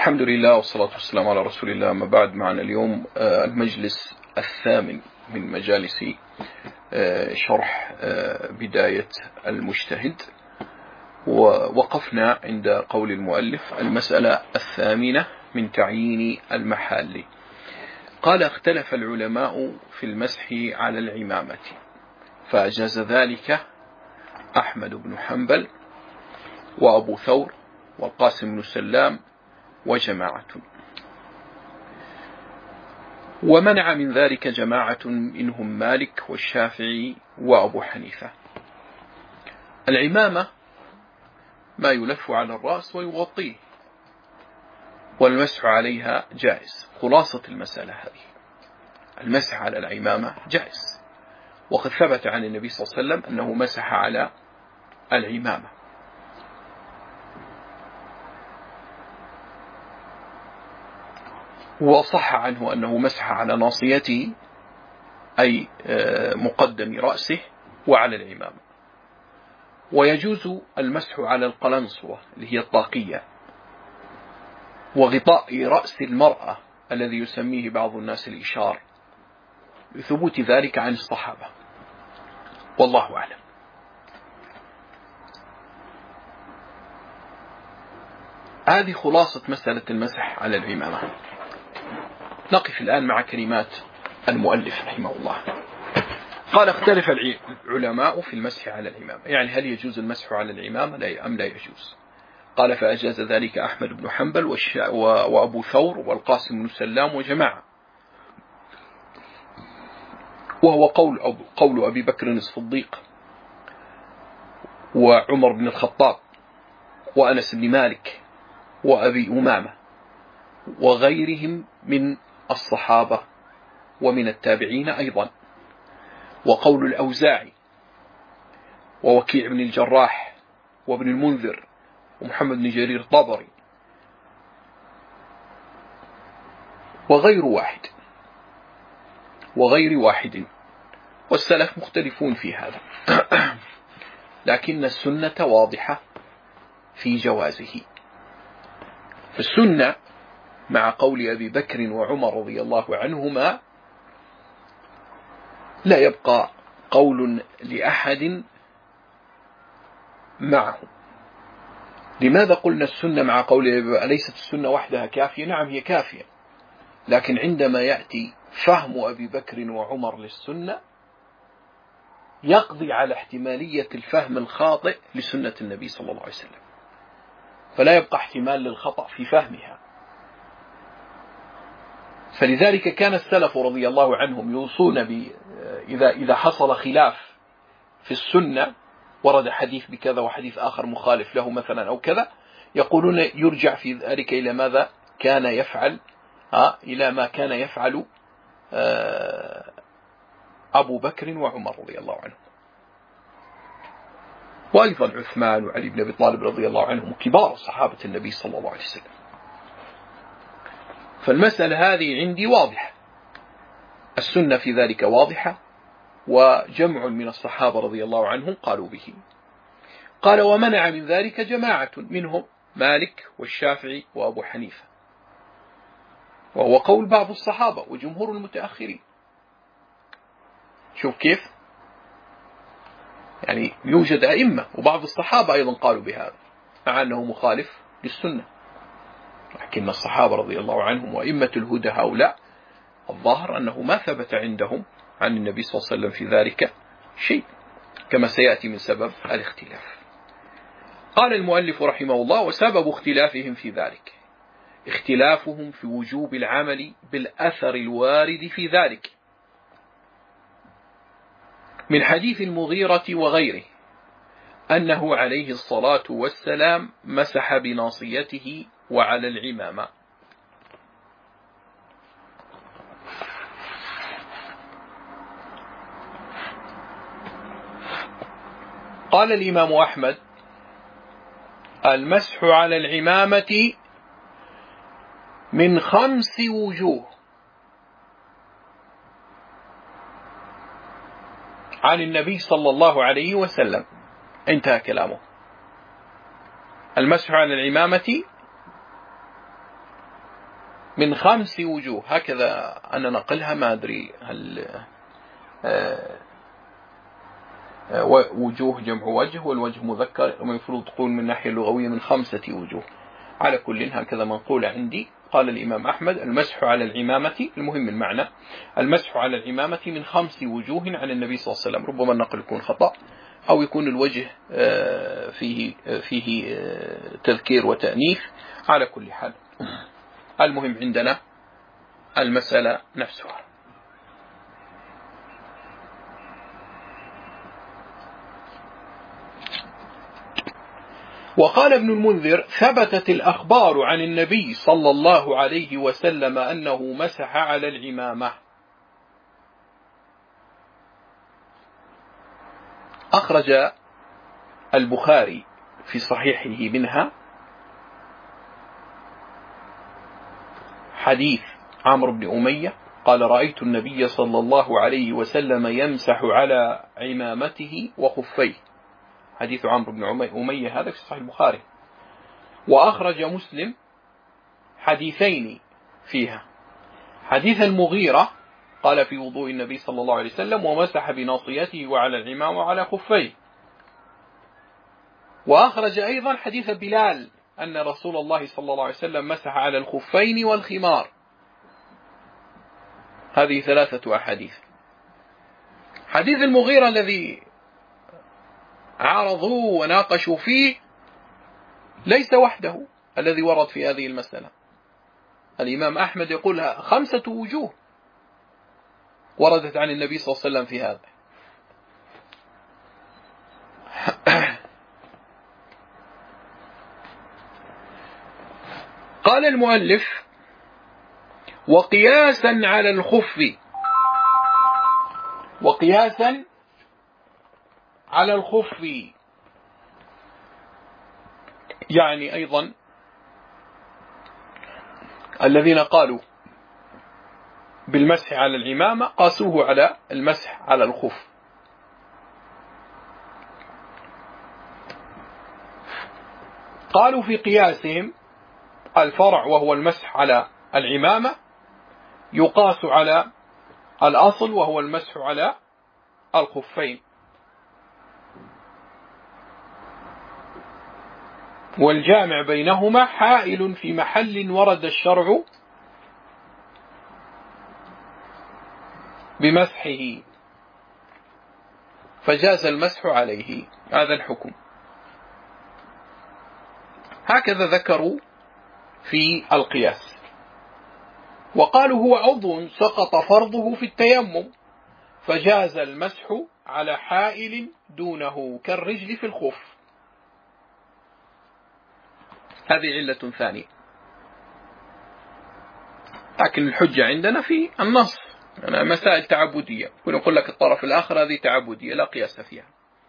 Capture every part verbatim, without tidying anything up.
الحمد لله والصلاة والسلام على رسول الله. أما بعد، معنا اليوم المجلس الثامن من مجالس شرح بداية المجتهد، ووقفنا عند قول المؤلف: المسألة الثامنة من تعيين المحال. قال: اختلف العلماء في المسح على العمامة، فأجاز ذلك أحمد بن حنبل وأبو ثور والقاسم بن سلام وجماعة، ومنع من ذلك جماعة منهم مالك والشافعي وأبو حنيفة. العمامة ما يلف على الرأس ويغطيه، والمسح عليها جائز. خلاصة المسألة هذه: المسح على العمامة جائز، وقد ثبت عن النبي صلى الله عليه وسلم أنه مسح على العمامة. وصح عنه أنه مسح على ناصيته، أي مقدم رأسه، وعلى العمامة. ويجوز المسح على القلنسوة اللي هي الطاقية، وغطاء رأس المرأة الذي يسميه بعض الناس الإشار، لثبوت ذلك عن الصحابة، والله أعلم. هذه خلاصة مسألة المسح على العمامة. نقف الآن مع كلمات المؤلف رحمه الله. قال: اختلف العلماء في المسح على العمامة، يعني هل يجوز المسح على العمامة أم لا يجوز؟ قال: فأجاز ذلك أحمد بن حنبل وأبو ثور والقاسم بن سلام وجماعة، وهو قول, أبو قول أبي بكر الصديق وعمر بن الخطاب وأنس بن مالك وأبي أمامة وغيرهم من الصحابة ومن التابعين أيضا، وقول الأوزاعي ووكيع بن الجراح وابن المنذر ومحمد بن جرير الطبري وغير واحد وغير واحد والسلف مختلفون في هذا، لكن السنة واضحة في جوازه. فالسنة مع قول أبي بكر وعمر رضي الله عنهما لا يبقى قول لأحد معه. لماذا قلنا السنة مع قول أليست السنة وحدها كافية؟ نعم، هي كافية، لكن عندما يأتي فهم أبي بكر وعمر للسنة يقضي على احتمالية الفهم الخاطئ لسنة النبي صلى الله عليه وسلم، فلا يبقى احتمال للخطأ في فهمها. فلذلك كان السلف رضي الله عنهم يوصون ب إذا إذا حصل خلاف في السنة، ورد حديث بكذا وحديث آخر مخالف له مثلا أو كذا، يقولون يرجع في ذلك إلى ماذا كان يفعل ها إلى ما كان يفعل أبو بكر وعمر رضي الله عنهم، وأيضا عثمان وعلي بن أبي طالب رضي الله عنهم، كبار صحابة النبي صلى الله عليه وسلم. فالمسألة هذه عندي واضحة، السنة في ذلك واضحة، وجمع من الصحابة رضي الله عنهم قالوا به. قال: ومنع من ذلك جماعة منهم مالك والشافعي وأبو حنيفة، وهو قول بعض الصحابة وجمهور المتأخرين. شوف كيف، يعني يوجد أئمة وبعض الصحابة أيضا قالوا بهذا، مع أنه مخالف للسنة، لكن الصحابة رضي الله عنهم وأئمة الهدى هؤلاء الظاهر أنه ما ثبت عندهم عن النبي صلى الله عليه وسلم في ذلك شيء، كما سيأتي من سبب الاختلاف. قال المؤلف رحمه الله: وسبب اختلافهم في ذلك اختلافهم في وجوب العمل بالأثر الوارد في ذلك من حديث المغيرة وغيره أنه عليه الصلاة والسلام مسح بناصيته وعلى العمامة. قال الإمام أحمد: المسح على العمامة من خمس وجوه عن النبي صلى الله عليه وسلم. انتهى كلامه. المسح على العمامة من خمس وجوه، هكذا أنا نقلها، ما أدري هل وجوه جمع وجه والوجه مذكر، المفروض تقول من ناحية اللغوية من خمسة وجوه. على كل هكذا منقولة عندي. قال الإمام أحمد: المسح على العمامة، المهم المعنى، المسح على العمامة من خمس وجوه عن النبي صلى الله عليه وسلم. ربما النقل يكون خطأ أو يكون الوجه فيه فيه تذكير وتأنيث. على كل حال المهم عندنا المسألة نفسها. وقال ابن المنذر: ثبتت الأخبار عن النبي صلى الله عليه وسلم أنه مسح على العمامة. أخرج البخاري في صحيحه منها حديث عمرو بن أمية قال: رأيت النبي صلى الله عليه وسلم يمسح على عمامته وخفيه. حديث عمرو بن أمية هذا في صحيح البخاري. وأخرج مسلم حديثين فيها: حديث المغيرة قال في وضوء النبي صلى الله عليه وسلم: ومسح بناصيته وعلى العمام وعلى خفيه. وأخرج أيضا حديث بلال أن رسول الله صلى الله عليه وسلم مسح على الخفين والخمار. هذه ثلاثة أحاديث. حديث المغيرة الذي عارضوه وناقشوا فيه ليس وحده الذي ورد في هذه المسألة. الإمام أحمد يقولها خمسة وجوه وردت عن النبي صلى الله عليه وسلم في هذا. قال المؤلف: وقياسا على الخف، وقياسا على الخف يعني أيضا الذين قالوا بالمسح على العمامة قاسوه على المسح على الخف. قالوا في قياسهم الفرع وهو المسح على العمامة يقاس على الأصل وهو المسح على الخفين، والجامع بينهما حائل في محل ورد الشرع بمسحه فجاز المسح عليه. هذا الحكم. هكذا ذكروا في القياس. وقالوا هو عضو سقط فرضه في التيمم فجاز المسح على حائل دونه كالرجل في الخف. هذه علة ثانية. لكن الحجة عندنا في النص، أنا مسائل تعبدية، كنا نقول لك الطرف الآخر هذه تعبدية لا قياس فيها.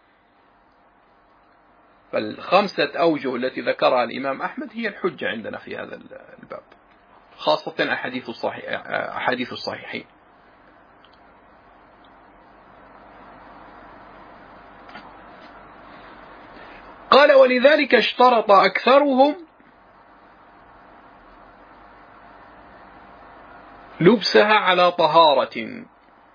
فالخمسة أوجه التي ذكرها الإمام أحمد هي الحجة عندنا في هذا الباب، خاصة أحاديث الصحيح أحاديث الصحيحين. قال: ولذلك اشترط أكثرهم لبسها على طهارة.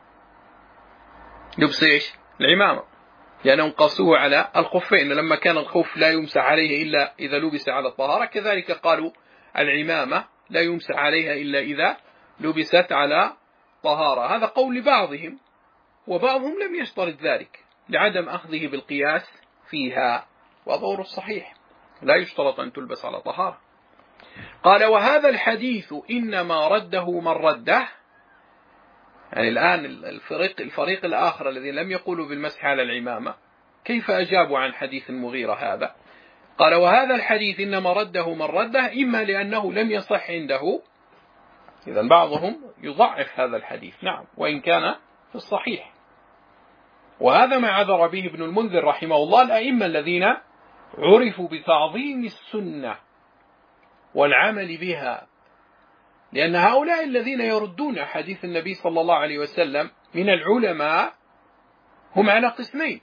لبس إيش؟ العمامة، لأنهم قاسوه على الخفين، لما كان الخف لا يمسح عليه إلا إذا لبس على الطهارة، كذلك قالوا العمامة لا يمسح عليها إلا إذا لبست على طهارة. هذا قول لبعضهم، وبعضهم لم يشترط ذلك لعدم أخذه بالقياس فيها، وظهور الصحيح لا يشترط أن تلبس على طهارة. قال: وهذا الحديث إنما رده من رده. يعني الآن الفريق, الفريق الآخر الذين لم يقولوا بالمسح على العمامة كيف أجابوا عن حديث المغيرة هذا؟ قال: وهذا الحديث إنما رده من رده إما لأنه لم يصح عنده. إذن بعضهم يضعف هذا الحديث، نعم، وإن كان في الصحيح. وهذا ما عذر به ابن المنذر رحمه الله الأئمة الذين عرفوا بتعظيم السنة والعمل بها، لأن هؤلاء الذين يردون حديث النبي صلى الله عليه وسلم من العلماء هم على قسمين: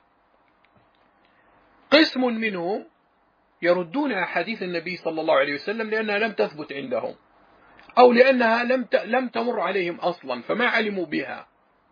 قسم منهم يردون حديث النبي صلى الله عليه وسلم لأنها لم تثبت عندهم، أو لأنها لم لم تمر عليهم أصلا فما علموا بها.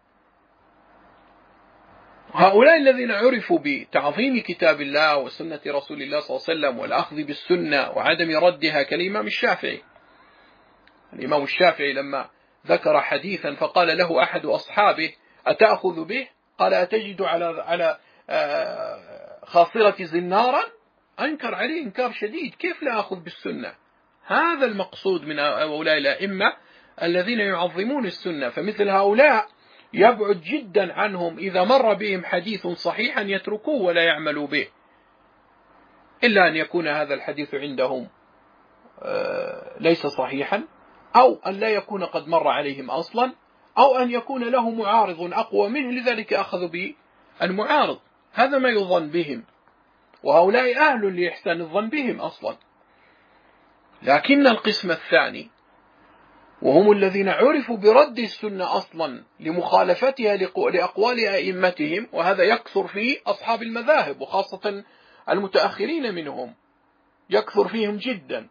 هؤلاء الذين عرفوا بتعظيم كتاب الله وسنة رسول الله صلى الله عليه وسلم والأخذ بالسنة وعدم ردها كالإمام الشافعي. الإمام الشافعي لما ذكر حديثا فقال له أحد أصحابه: أتأخذ به؟ قال: أتجد على على خاصرة زنارا؟ أنكر عليه إنكار شديد: كيف لا أخذ بالسنة؟ هذا المقصود من هؤلاء الأئمة الذين يعظمون السنة. فمثل هؤلاء يبعد جدا عنهم إذا مر بهم حديث صحيح أن يتركوه ولا يعملوا به، إلا أن يكون هذا الحديث عندهم ليس صحيحا، أو أن لا يكون قد مر عليهم أصلا، أو أن يكون له معارض أقوى منه لذلك أخذوا بالمعارض. هذا ما يظن بهم، وهؤلاء أهل لإحسان الظن بهم أصلا. لكن القسم الثاني وهم الذين عرفوا برد السنة أصلا لمخالفتها لأقوال أئمتهم، وهذا يكثر في أصحاب المذاهب وخاصة المتأخرين منهم، يكثر فيهم جدا.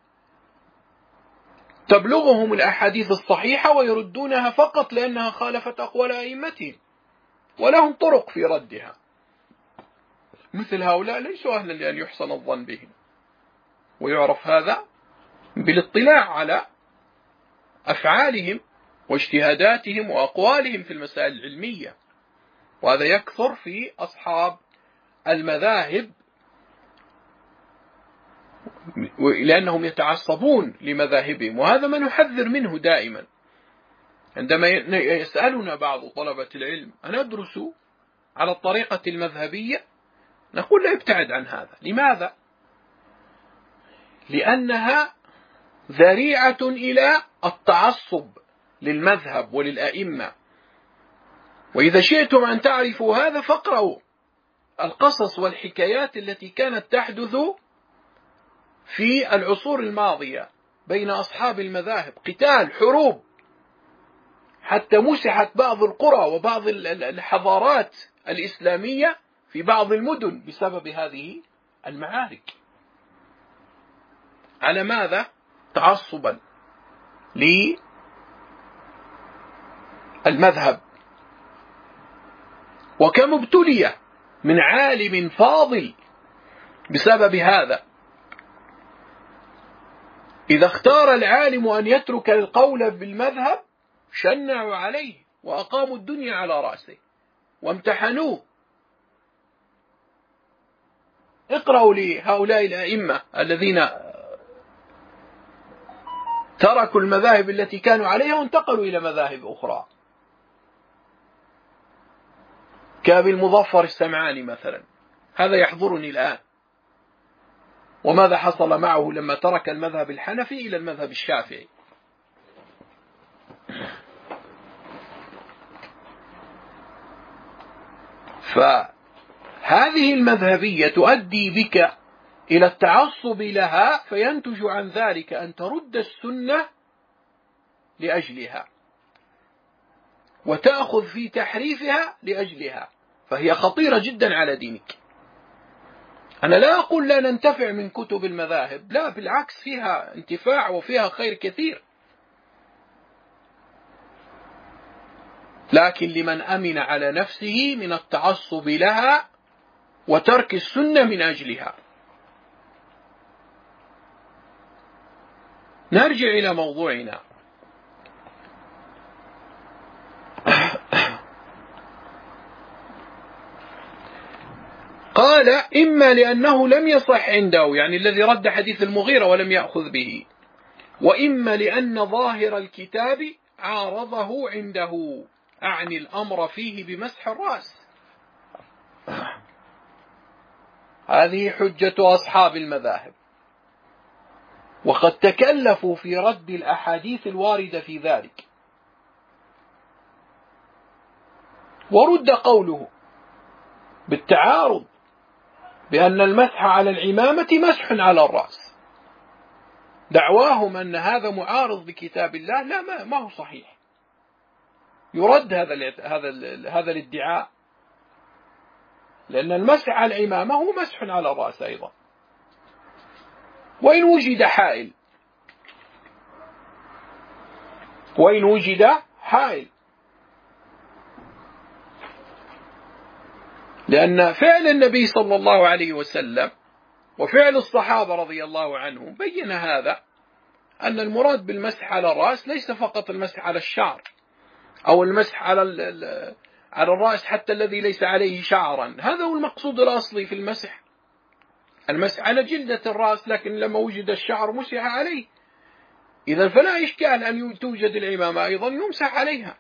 تبلغهم الأحاديث الصحيحة ويردونها فقط لأنها خالفت أقوال أئمتهم، ولهم طرق في ردها. مثل هؤلاء ليسوا أهلا لأن يحسن الظن بهم، ويعرف هذا بالاطلاع على أفعالهم واجتهاداتهم وأقوالهم في المسائل العلمية، وهذا يكثر في أصحاب المذاهب لأنهم يتعصبون لمذاهبهم، وهذا ما نحذر منه دائما. عندما يسألنا بعض طلبة العلم أن ندرسوا على الطريقة المذهبية نقول لا، يبتعد عن هذا. لماذا؟ لأنها ذريعة إلى التعصب للمذهب وللأئمة. وإذا شئتم أن تعرفوا هذا فاقرأوا القصص والحكايات التي كانت تحدث في العصور الماضية بين أصحاب المذاهب، قتال، حروب، حتى مسحت بعض القرى وبعض الحضارات الإسلامية في بعض المدن بسبب هذه المعارك. على ماذا؟ تعصبا للمذهب. وكم ابتلي من عالم فاضل بسبب هذا. إذا اختار العالم أن يترك القول بالمذهب شنعوا عليه وأقاموا الدنيا على رأسه وامتحنوه. اقرأوا لهؤلاء الأئمة الذين تركوا المذاهب التي كانوا عليها وانتقلوا إلى مذاهب أخرى، كأبي المظفر السمعاني مثلا، هذا يحضرني الآن. وماذا حصل معه لما ترك المذهب الحنفي إلى المذهب الشافعي؟ فهذه المذهبية تؤدي بك إلى التعصب لها، فينتج عن ذلك أن ترد السنة لأجلها وتأخذ في تحريفها لأجلها، فهي خطيرة جدا على دينك. أنا لا أقول لا ننتفع من كتب المذاهب، لا، بالعكس، فيها انتفاع وفيها خير كثير، لكن لمن أمن على نفسه من التعصب لها وترك السنة من أجلها. نرجع إلى موضوعنا. قال: إما لأنه لم يصح عنده، يعني الذي رد حديث المغيرة ولم يأخذ به، وإما لأن ظاهر الكتاب عارضه عنده، أعني الأمر فيه بمسح الرأس. هذه حجة أصحاب المذاهب، وقد تكلفوا في رد الأحاديث الواردة في ذلك، ورد قوله بالتعارض بأن المسح على العمامة مسح على الرأس. دعواهم أن هذا معارض بكتاب الله، لا، ما, ما هو صحيح. يرد هذا هذا هذا الادعاء، لأن المسح على العمامة هو مسح على الرأس أيضا، وإن وجد حائل. وإن وجد حائل، لأن فعل النبي صلى الله عليه وسلم وفعل الصحابة رضي الله عنهم بين هذا، أن المراد بالمسح على الرأس ليس فقط المسح على الشعر أو المسح على على الرأس حتى الذي ليس عليه شعرا، هذا هو المقصود الأصلي في المسح، المسح على جلدة الرأس، لكن لما وجد الشعر مسح عليه. إذا فلا إشكال أن توجد العمامة أيضا يمسح عليها.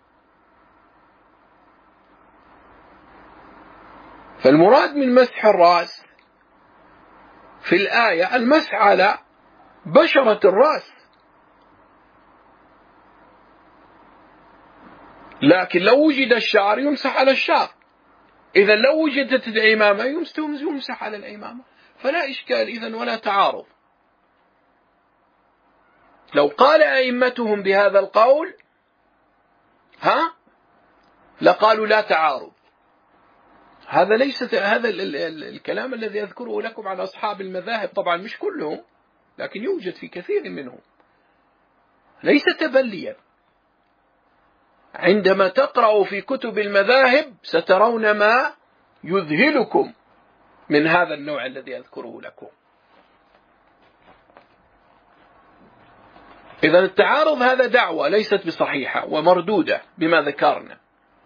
فالمراد من مسح الرأس في الآية المسح على بشرة الرأس، لكن لو وجد الشعر يمسح على الشعر، إذا لو وجدت العمامة يمسح على العمامة، فلا إشكال إذن ولا تعارض. لو قال أئمتهم بهذا القول ها لقالوا لا تعارض. هذا ليس هذا الكلام الذي أذكره لكم على أصحاب المذاهب، طبعا مش كلهم لكن يوجد في كثير منهم، ليس تبليا. عندما تقرأوا في كتب المذاهب سترون ما يذهلكم من هذا النوع الذي أذكره لكم. إذا التعارض هذا دعوة ليست بصحيحة ومردودة بما ذكرنا.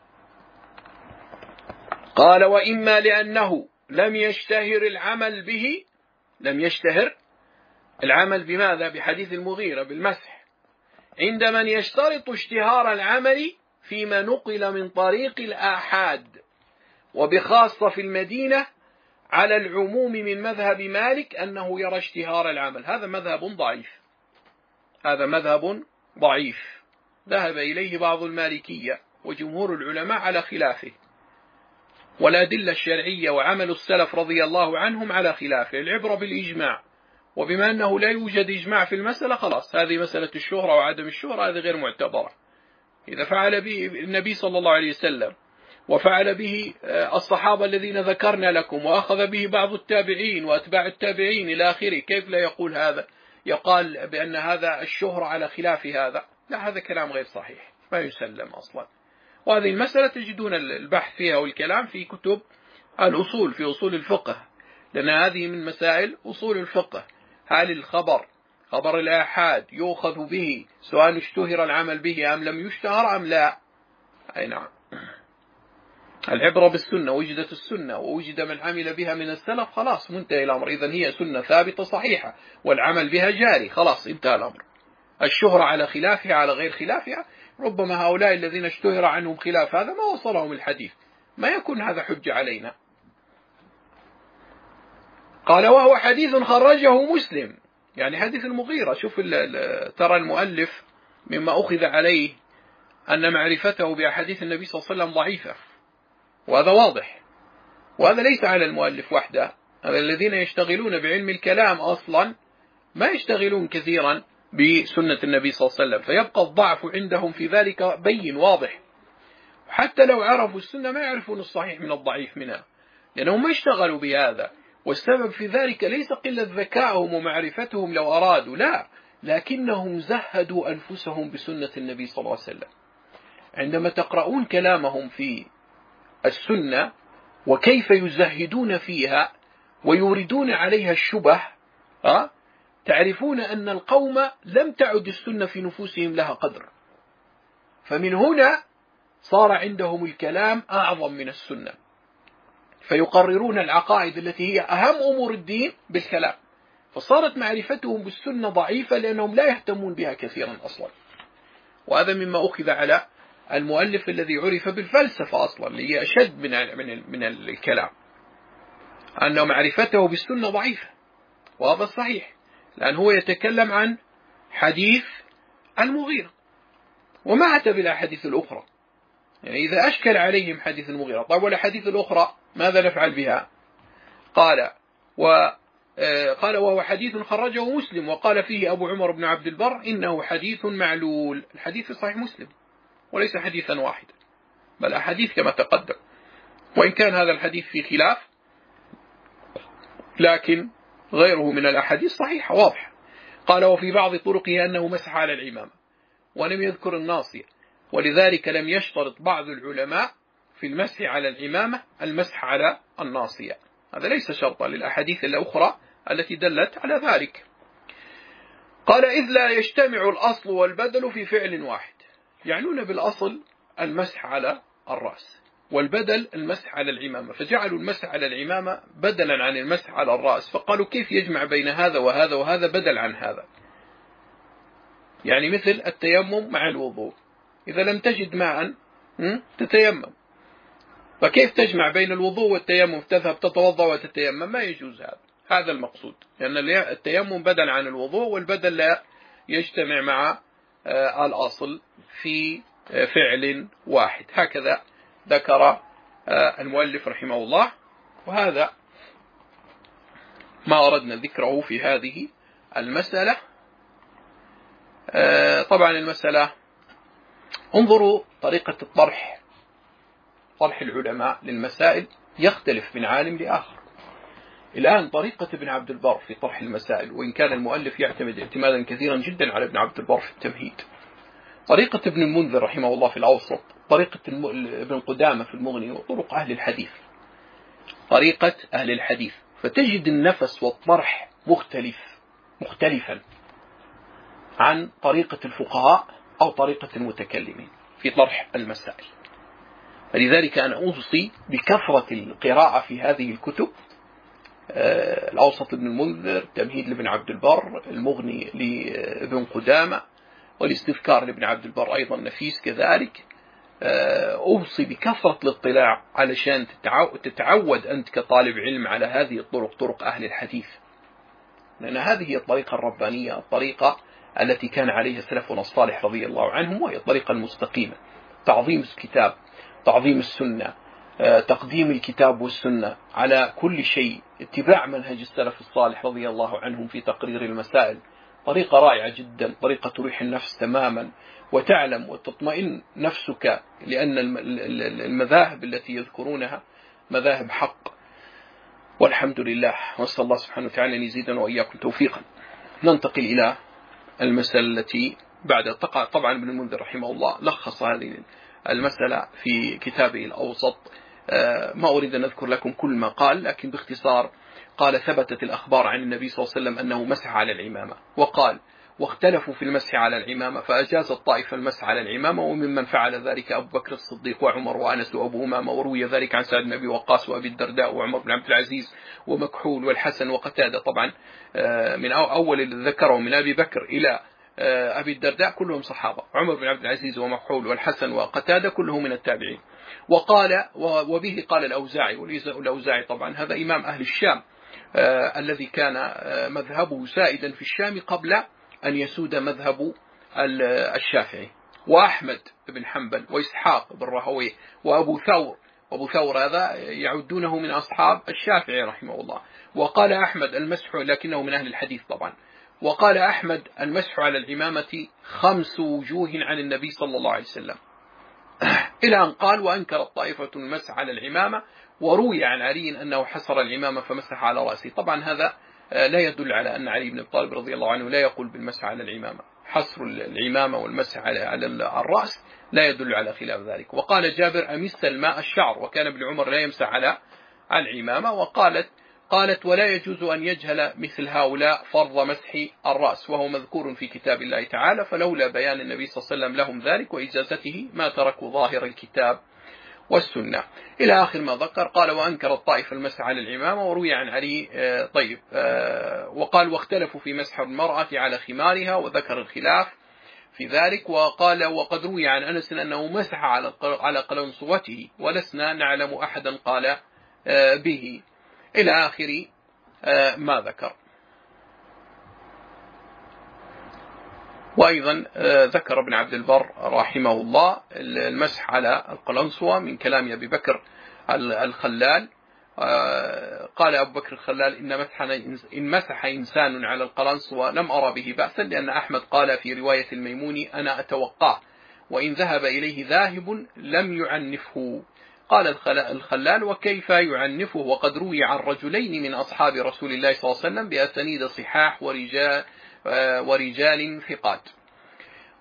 قال وإما لأنه لم يشتهر العمل به، لم يشتهر العمل بماذا؟ بحديث المغيرة بالمسح، عند من يشترط اشتهار العمل فيما نقل من طريق الآحاد، وبخاصة في المدينة على العموم من مذهب مالك أنه يرى اشتهار العمل. هذا مذهب ضعيف، هذا مذهب ضعيف ذهب إليه بعض المالكية وجمهور العلماء على خلافه، والأدلة الشرعية وعمل السلف رضي الله عنهم على خلافه. العبرة بالإجماع، وبما أنه لا يوجد إجماع في المسألة خلاص هذه مسألة الشهرة وعدم الشهرة هذه غير معتبرة. إذا فعل به النبي صلى الله عليه وسلم وفعل به الصحابة الذين ذكرنا لكم وأخذ به بعض التابعين وأتباع التابعين إلى آخره، كيف لا يقول هذا؟ يقال بأن هذا الشهرة على خلاف هذا؟ لا، هذا كلام غير صحيح ما يسلم أصلا. وهذه المسألة تجدون البحث فيها والكلام في كتب الأصول، في أصول الفقه، لأن هذه من مسائل أصول الفقه. هل الخبر خبر الآحاد يؤخذ به سواء اشتهر العمل به أم لم يشتهر أم لا؟ أي نعم، العبرة بالسنة، وجدت السنة ووجد من عمل بها من السلف خلاص منتهي الأمر، إذن هي سنة ثابتة صحيحة والعمل بها جاري، خلاص انتهى الأمر. الشهرة على خلافها على غير خلافها، ربما هؤلاء الذين اشتهر عنهم خلاف هذا ما وصلهم الحديث، ما يكون هذا حجة علينا. قال وهو حديث خرجه مسلم، يعني حديث المغيرة. شوف ترى المؤلف مما أخذ عليه أن معرفته بأحاديث النبي صلى الله عليه وسلم ضعيفة، وهذا واضح، وهذا ليس على المؤلف وحده، هذا الذين يشتغلون بعلم الكلام أصلا ما يشتغلون كثيرا بسنة النبي صلى الله عليه وسلم، فيبقى الضعف عندهم في ذلك بين واضح. حتى لو عرفوا السنة ما يعرفون الصحيح من الضعيف منها، لأنهم ما اشتغلوا بهذا. والسبب في ذلك ليس قلة ذكائهم ومعرفتهم لو أرادوا، لا، لكنهم زهدوا أنفسهم بسنة النبي صلى الله عليه وسلم. عندما تقرؤون كلامهم في السنة وكيف يزهدون فيها ويوردون عليها الشبه، أه؟ تعرفون أن القوم لم تعد السنة في نفوسهم لها قدر، فمن هنا صار عندهم الكلام أعظم من السنة، فيقررون العقائد التي هي أهم أمور الدين بالكلام، فصارت معرفتهم بالسنة ضعيفة لأنهم لا يهتمون بها كثيرا أصلا. وهذا مما أخذ على المؤلف الذي عرف بالفلسفة أصلا، اللي هي أشد من من من الكلام، أن معرفته بالسنة ضعيفة. وهذا صحيح، لأن هو يتكلم عن حديث المغيرة وما أتى بالأحاديث الأخرى. يعني إذا أشكل عليهم حديث المغيرة، طيب والأحاديث الأخرى ماذا نفعل بها؟ قال و قال وهو حديث خرجه مسلم، وقال فيه أبو عمر بن عبد البر إنه حديث معلول. الحديث في صحيح مسلم وليس حديثا واحدا، بل أحاديث كما تقدم، وإن كان هذا الحديث في خلاف لكن غيره من الأحاديث صحيحة واضحة. قال وفي بعض طرقه أنه مسح على العمامة، ولم يذكر الناصية، ولذلك لم يشترط بعض العلماء في المسح على العمامة المسح على الناصية. هذا ليس شرطا للأحاديث الأخرى التي دلت على ذلك. قال إذ لا يجتمع الأصل والبدل في فعل واحد، يعنون بالأصل المسح على الرأس، والبدل المسح على العمامة، فجعلوا المسح على العمامة بدلا عن المسح على الرأس، فقالوا كيف يجمع بين هذا وهذا وهذا بدل عن هذا؟ يعني مثل التيمم مع الوضوء، إذا لم تجد ماء تتيمم، فكيف تجمع بين الوضوء والتيمم؟ تذهب تتوضأ وتتيمم، ما يجوز هذا. هذا المقصود، لأن يعني التيمم بدل عن الوضوء، والبدل لا يجتمع مع الأصل في فعل واحد. هكذا ذكر المؤلف رحمه الله، وهذا ما أردنا ذكره في هذه المسألة. طبعا المسألة، انظروا طريقة الطرح، طرح العلماء للمسائل يختلف من عالم لآخر. الآن طريقة ابن عبد البر في طرح المسائل، وإن كان المؤلف يعتمد اعتمادا كثيرا جدا على ابن عبد البر في التمهيد، طريقة ابن المنذر رحمه الله في الأوسط، طريقة ابن قدامة في المغني، وطرق أهل الحديث، طريقة أهل الحديث، فتجد النفس والطرح مختلف مختلفا عن طريقة الفقهاء أو طريقة المتكلمين في طرح المسائل. فلذلك أنا أوصي بكثرة القراءة في هذه الكتب، الأوسط ابن المنذر، تمهيد لابن عبد البر، المغني لابن قدامة، والاستذكار لابن عبد البر أيضا نفيس كذلك. أوصي بكثرة الاطلاع علشان تتعود أنت كطالب علم على هذه الطرق، طرق أهل الحديث، لأن هذه هي الطريقة الربانية، الطريقة التي كان عليها سلفنا الصالح رضي الله عنهم، وهي الطريقة المستقيمة. تعظيم الكتاب، تعظيم السنة، تقديم الكتاب والسنة على كل شيء، اتباع منهج السلف الصالح رضي الله عنهم في تقرير المسائل، طريقة رائعة جدا، طريقة تريح النفس تماما، وتعلم وتطمئن نفسك، لأن المذاهب التي يذكرونها مذاهب حق، والحمد لله. وصلى الله سبحانه وتعالى أن يزيدنا وإياكم توفيقا. ننتقل إلى المسألة التي بعد. طبعا ابن المنذر رحمه الله لخص هذه المسألة في كتابه الأوسط، ما أريد أن أذكر لكم كل ما قال، لكن باختصار قال: ثبتت الأخبار عن النبي صلى الله عليه وسلم أنه مسح على العمامة، وقال: واختلفوا في المسح على العمامة، فأجاز الطائفة المسح على العمامة، وممن فعل ذلك أبو بكر الصديق وعمر وأنس وأبو أمامة، وروي ذلك عن سعد بن أبي وقاص وأبي الدرداء وعمر بن عبد العزيز ومكحول والحسن وقتادة. طبعا من أول اللي ذكره من أبي بكر إلى أبي الدرداء كلهم صحابة، عمر بن عبد العزيز ومكحول والحسن وقتادة كلهم من التابعين. وقال وبه قال الأوزاعي، والأوزاعي طبعا هذا إمام أهل الشام، آه الذي كان آه مذهبه سائدا في الشام قبل أن يسود مذهب الشافعي، وأحمد بن حنبل وإسحاق بن راهويه وأبو ثور، وأبو ثور هذا يعدونه من أصحاب الشافعي رحمه الله. وقال أحمد المسح، لكنه من أهل الحديث طبعا، وقال أحمد المسح على العمامة خمس وجوه عن النبي صلى الله عليه وسلم، إلى أن قال: وأنكر الطائفة المسح على العمامة، وروي عن علي أنه حصر العمامة فمسح على رأسه. طبعا هذا لا يدل على أن علي بن أبي طالب رضي الله عنه لا يقول بالمسح على العمامة، حصر العمامة والمسح على الرأس لا يدل على خلاف ذلك. وقال جابر: أمس الماء الشعر، وكان ابن عمر لا يمسح على العمامة. وقالت قالت: ولا يجوز أن يجهل مثل هؤلاء فرض مسح الرأس، وهو مذكور في كتاب الله تعالى، فلولا بيان النبي صلى الله عليه وسلم لهم ذلك وإجازته ما تركوا ظاهر الكتاب والسنة، إلى آخر ما ذكر. قال: وأنكر الطائفة المسح على العمامة، وروي عن علي. طيب، وقال: واختلفوا في مسح المرأة على خمارها، وذكر الخلاف في ذلك. وقال: وقد روي عن أنس أنه مسح على قلنسوته، ولسنا نعلم أحدا قال به، إلى آخر ما ذكر. وأيضا ذكر ابن عبد البر رحمه الله المسح على القلنسوة من كلام أبي بكر الخلال. قال أبو بكر الخلال: إن مسحنا إن مسح إنسان على القلنسوة لم أرى به بأسا، لأن أحمد قال في رواية الميموني: أنا أتوقاه، وإن ذهب إليه ذاهب لم يعنفه. قال الخلال: وكيف يعنفه وقد روي عن رجلين من أصحاب رسول الله صلى الله عليه وسلم بأسانيد صحاح ورجال, ورجال ثقات.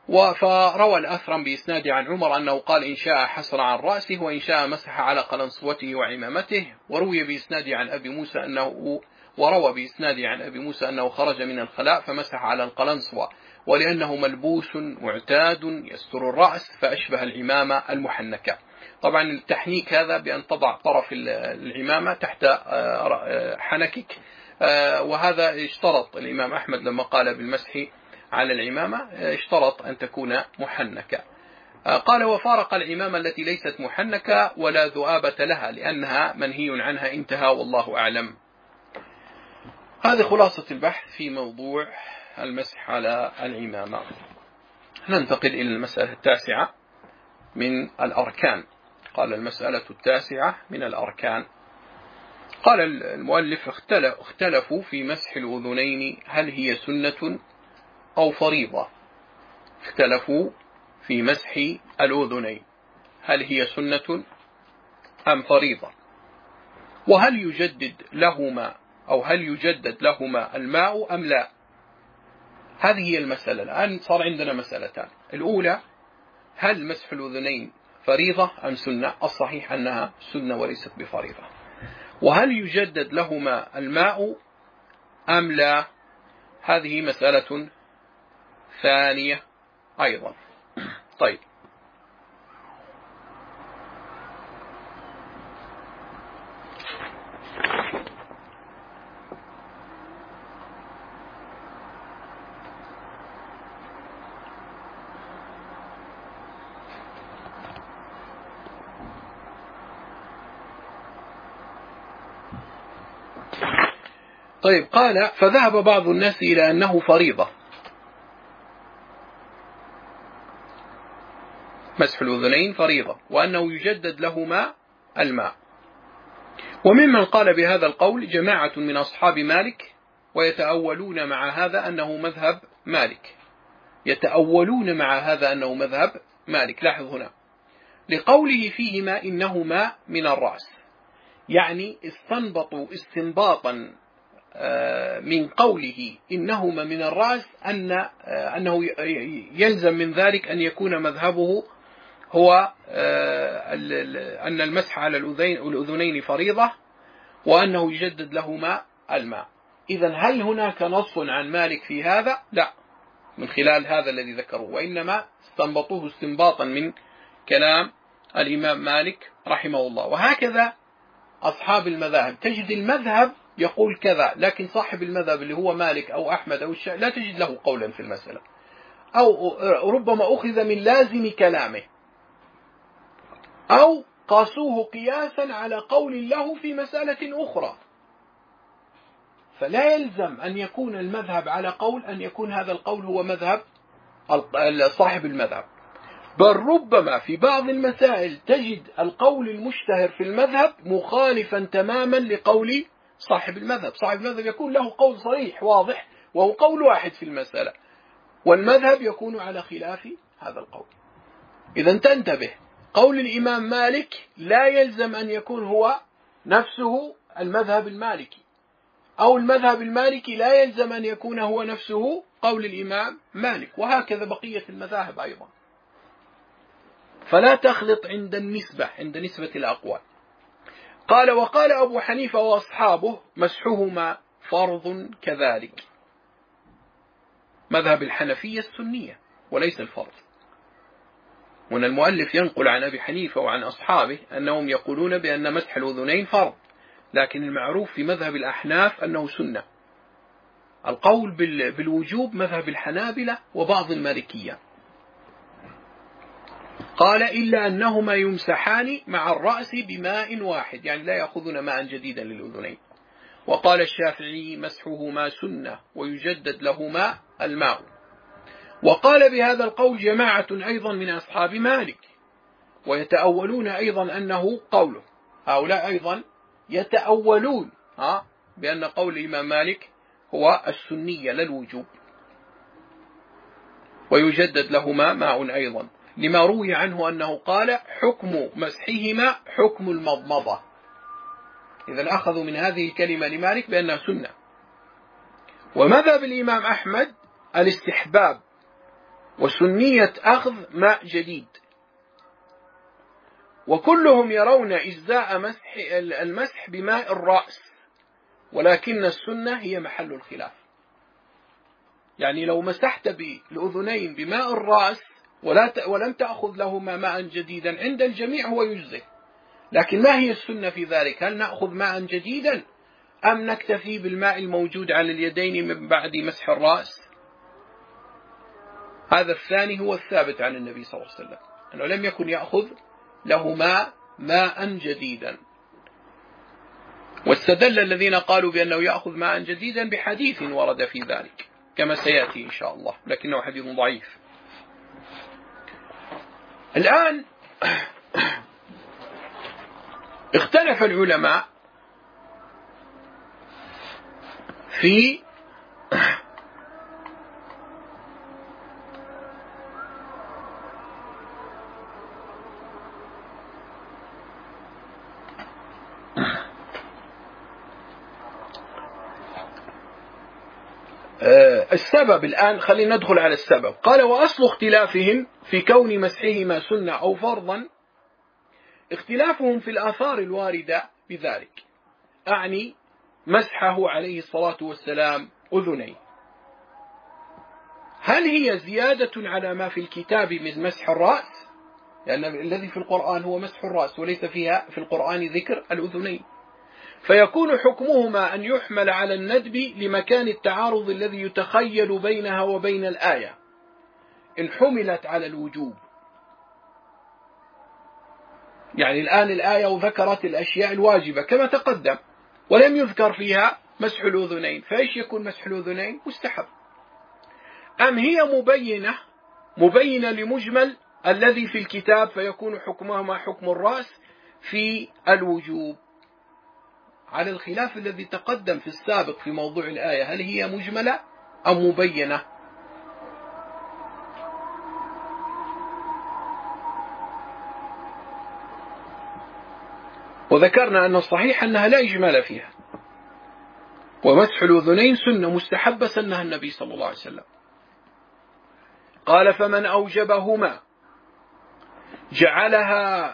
فروى الأثرم بإسناد عن عمر أنه قال إن شاء حصر عن رأسه وإن شاء مسح على قلنسوته وعمامته. وروي بإسناد عن أبي موسى أنه وروى بإسناد عن أبي موسى أنه خرج من الخلاء فمسح على القلنسوة، ولأنه ملبوس معتاد يستر الرأس فأشبه العمامة المحنكة. طبعا التحنيك هذا بأن تضع طرف العمامة تحت حنكك، وهذا اشترط الإمام أحمد لما قال بالمسح على العمامة اشترط أن تكون محنكة. قال وفارق العمامة التي ليست محنكة ولا ذؤابة لها لأنها منهي عنها، انتهى والله أعلم. هذه خلاصة البحث في موضوع المسح على العمامة. ننتقل إلى المسألة التاسعة من الأركان. قال المسألة التاسعة من الأركان. قال المؤلف اختلفوا في مسح الأذنين هل هي سنة أو فريضة. اختلفوا في مسح الأذنين هل هي سنة أم فريضة، وهل يجدد لهما أو هل يجدد لهما الماء أم لا. هذه هي المسألة. الآن صار عندنا مسألتان. الأولى هل مسح الأذنين فريضة أم سنة؟ الصحيح أنها سنة وليست بفريضة. وهل يجدد لهما الماء أم لا؟ هذه مسألة ثانية أيضا. طيب، طيب قال فذهب بعض الناس إلى أنه فريضة مسح الأذنين فريضة، وأنه يجدد لهما الماء. وممن قال بهذا القول جماعة من أصحاب مالك، ويتأولون مع هذا أنه مذهب مالك يتأولون مع هذا أنه مذهب مالك. لاحظ هنا لقوله فيهما إنهما من الرأس، يعني استنبطوا استنباطا من قوله إنهما من الرأس أن أنه يلزم من ذلك أن يكون مذهبه هو أن المسح على الأذنين فريضة وأنه يجدد لهما الماء. إذن هل هناك نص عن مالك في هذا؟ لا، من خلال هذا الذي ذكروه، وإنما استنبطوه استنباطا من كلام الإمام مالك رحمه الله. وهكذا أصحاب المذاهب، تجد المذهب يقول كذا، لكن صاحب المذهب اللي هو مالك أو أحمد أو الشافعي لا تجد له قولا في المسألة، أو ربما أخذ من لازم كلامه، أو قاسوه قياسا على قول له في مسألة أخرى. فلا يلزم أن يكون المذهب على قول أن يكون هذا القول هو مذهب صاحب المذهب، بل ربما في بعض المسائل تجد القول المشتهر في المذهب مخالفا تماما لقول صاحب المذهب. صاحب المذهب يكون له قول صريح واضح وهو قول واحد في المسألة، والمذهب يكون على خلاف هذا القول. إذا تنتبه، قول الإمام مالك لا يلزم أن يكون هو نفسه المذهب المالكي، أو المذهب المالكي لا يلزم أن يكون هو نفسه قول الإمام مالك، وهكذا بقية المذاهب أيضا. فلا تخلط عند النسبة عند نسبة الأقوال. قال وقال أبو حنيفة وأصحابه مسحهما فرض كذلك. مذهب الحنفية السنية وليس الفرض. هنا المؤلف ينقل عن أبي حنيفة وعن أصحابه أنهم يقولون بأن مسح الأذنين فرض، لكن المعروف في مذهب الأحناف أنه سنة. القول بالوجوب مذهب الحنابلة وبعض المالكية. قال إلا أنهما يمسحان مع الرأس بماء واحد، يعني لا يأخذون ماء جديدا للأذنين. وقال الشافعي مسحهما سنة ويجدد لهما الماء. وقال بهذا القول جماعة أيضا من أصحاب مالك، ويتأولون أيضا أنه قوله. هؤلاء أيضا يتأولون ها بأن قول الإمام مالك هو السنية لا الوجوب، ويجدد لهما ماء أيضا، لما روي عنه أنه قال حكم مسحهما حكم المضمضة. إذا أخذوا من هذه الكلمة لمالك بأنها سنة. ومذهب الإمام أحمد الاستحباب، وسنية أخذ ماء جديد، وكلهم يرون إجزاء مسح المسح بماء الرأس، ولكن السنة هي محل الخلاف. يعني لو مسحت بالأذنين بماء الرأس ولا ولم تأخذ لهما ماء جديدا عند الجميع هو يجزئ، لكن ما هي السنة في ذلك؟ هل نأخذ ماء جديدا أم نكتفي بالماء الموجود على اليدين من بعد مسح الرأس؟ هذا الثاني هو الثابت عن النبي صلى الله عليه وسلم، أنه لم يكن يأخذ لهما ماء جديدا. واستدل الذين قالوا بأنه يأخذ ماء جديدا بحديث ورد في ذلك كما سيأتي إن شاء الله، لكنه حديث ضعيف. الآن اختلف العلماء في السبب. الآن خلينا ندخل على السبب. قال: وأصل اختلافهم في كون مسحهما سنة أو فرضا اختلافهم في الآثار الواردة بذلك، أعني مسحه عليه الصلاة والسلام أذنيه، هل هي زيادة على ما في الكتاب من مسح الرأس؟ لأن الذي في القرآن هو مسح الرأس وليس فيها في القرآن ذكر الأذنين، فيكون حكمهما أن يحمل على الندب لمكان التعارض الذي يتخيل بينها وبين الآية إن حملت على الوجوب. يعني الآن الآية وذكرت الأشياء الواجبة كما تقدم ولم يذكر فيها مسح الأذنين، فإيش يكون مسح الأذنين؟ مستحب. أم هي مبينة مبينة لمجمل الذي في الكتاب فيكون حكمهما حكم الرأس في الوجوب، على الخلاف الذي تقدم في السابق في موضوع الآية، هل هي مجملة أم مبينة؟ وذكرنا أن الصحيح أنها لا إجمال فيها، ومسح الأذنين سنة مستحبة سنها النبي صلى الله عليه وسلم. قال: فمن أوجبهما جعلها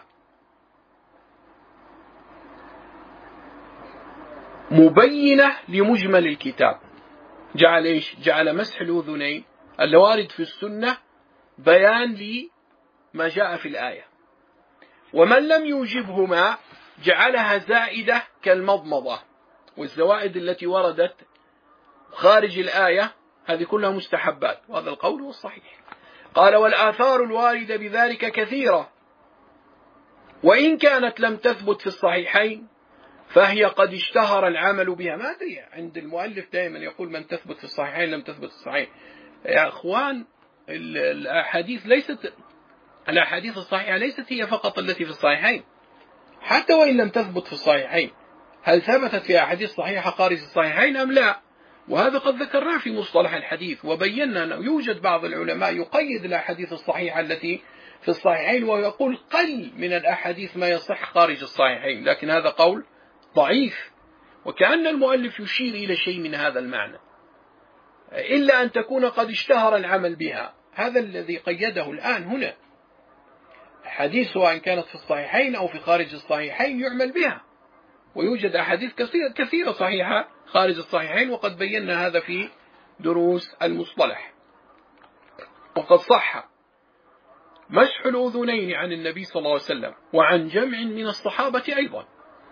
مبينة لمجمل الكتاب. جعل إيش؟ جعل مسح الأذنين الوارد في السنة بيان لما جاء في الآية. ومن لم يوجبهما جعلها زائدة كالمضمضة، والزوائد التي وردت خارج الآية هذه كلها مستحبات، وهذا القول هو الصحيح. قال: والآثار الواردة بذلك كثيرة، وإن كانت لم تثبت في الصحيحين فهي قد اشتهر العمل بها. ما أدري، عند المؤلف دائما يقول من تثبت في الصحيحين لم تثبت في الصحيحين. يا أخوان، الأحاديث ليست الأحاديث الصحيحة ليست هي فقط التي في الصحيحين، حتى وإن لم تثبت في الصحيحين، هل ثبتت في أحاديث صحيحة خارج الصحيحين أم لا؟ وهذا قد ذكرناه في مصطلح الحديث، وبينا أنه يوجد بعض العلماء يقيد الأحاديث الصحيحة التي في الصحيحين ويقول قل من الأحاديث ما يصح خارج الصحيحين، لكن هذا قول ضعيف، وكأن المؤلف يشير إلى شيء من هذا المعنى، إلا أن تكون قد اشتهر العمل بها. هذا الذي قيده الآن هنا، حديث سواء كانت في الصحيحين أو في خارج الصحيحين يعمل بها، ويوجد أحاديث كثيرة صحيحة خارج الصحيحين، وقد بينا هذا في دروس المصطلح. وقد صح مسح الأذنين عن النبي صلى الله عليه وسلم وعن جمع من الصحابة أيضا.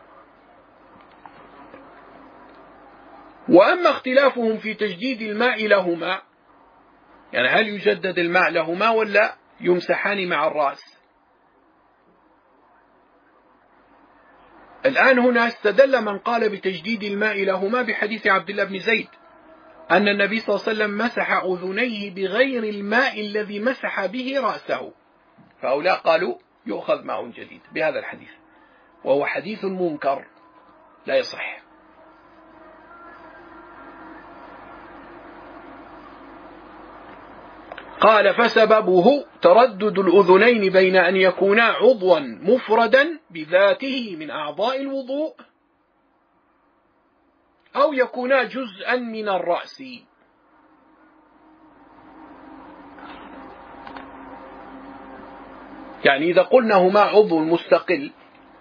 وأما اختلافهم في تجديد الماء لهما، يعني هل يجدد الماء لهما ولا يمسحان مع الرأس؟ الآن هنا استدل من قال بتجديد الماء لهما بحديث عبد الله بن زيد أن النبي صلى الله عليه وسلم مسح أذنيه بغير الماء الذي مسح به رأسه، فهؤلاء قالوا يؤخذ ماء جديد بهذا الحديث، وهو حديث منكر لا يصح. قال: فسببه تردد الأذنين بين أن يكونا عضوا مفردا بذاته من أعضاء الوضوء أو يكونا جزءا من الرأس. يعني إذا قلنا هما عضو مستقل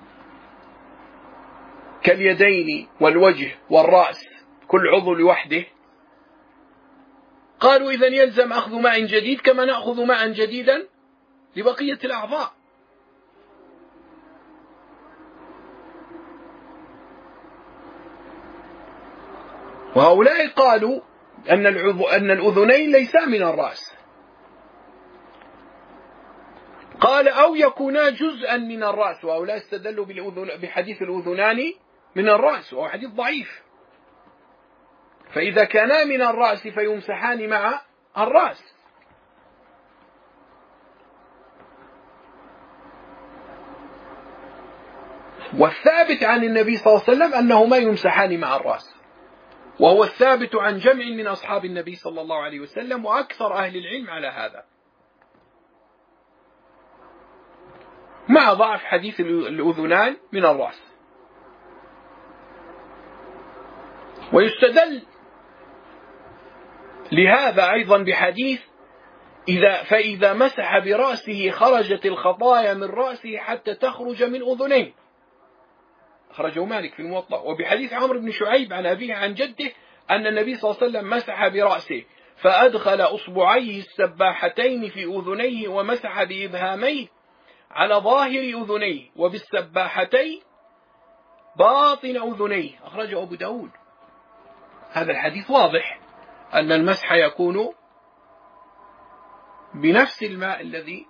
كاليدين والوجه والرأس كل عضو لوحده، قالوا إذن يلزم أخذ ماء جديد كما نأخذ ماء جديدا لبقية الأعضاء. وهؤلاء قالوا أن العضو أن الأذنين ليسا من الرأس، قال أو يكونا جزءا من الرأس، وهؤلاء استدلوا بحديث الأذنان من الرأس وهو حديث ضعيف، فإذا كانا من الرأس فيمسحان مع الرأس. والثابت عن النبي صلى الله عليه وسلم أنهما يمسحان مع الرأس، وهو الثابت عن جمع من أصحاب النبي صلى الله عليه وسلم وأكثر أهل العلم على هذا، مع ضعف حديث الأذنان من الرأس. ويستدل لهذا أيضا بحديث إذا فإذا مسح برأسه خرجت الخطايا من رأسه حتى تخرج من أذنيه، أخرجه مالك في الموطأ. وبحديث عمرو بن شعيب عن أبيه عن جده أن النبي صلى الله عليه وسلم مسح برأسه فأدخل أصبعيه السباحتين في أذنيه ومسح بإبهاميه على ظاهر أذنيه وبالسباحتين باطن أذنيه، أخرجه أبو داود. هذا الحديث واضح أن المسح يكون بنفس الماء الذي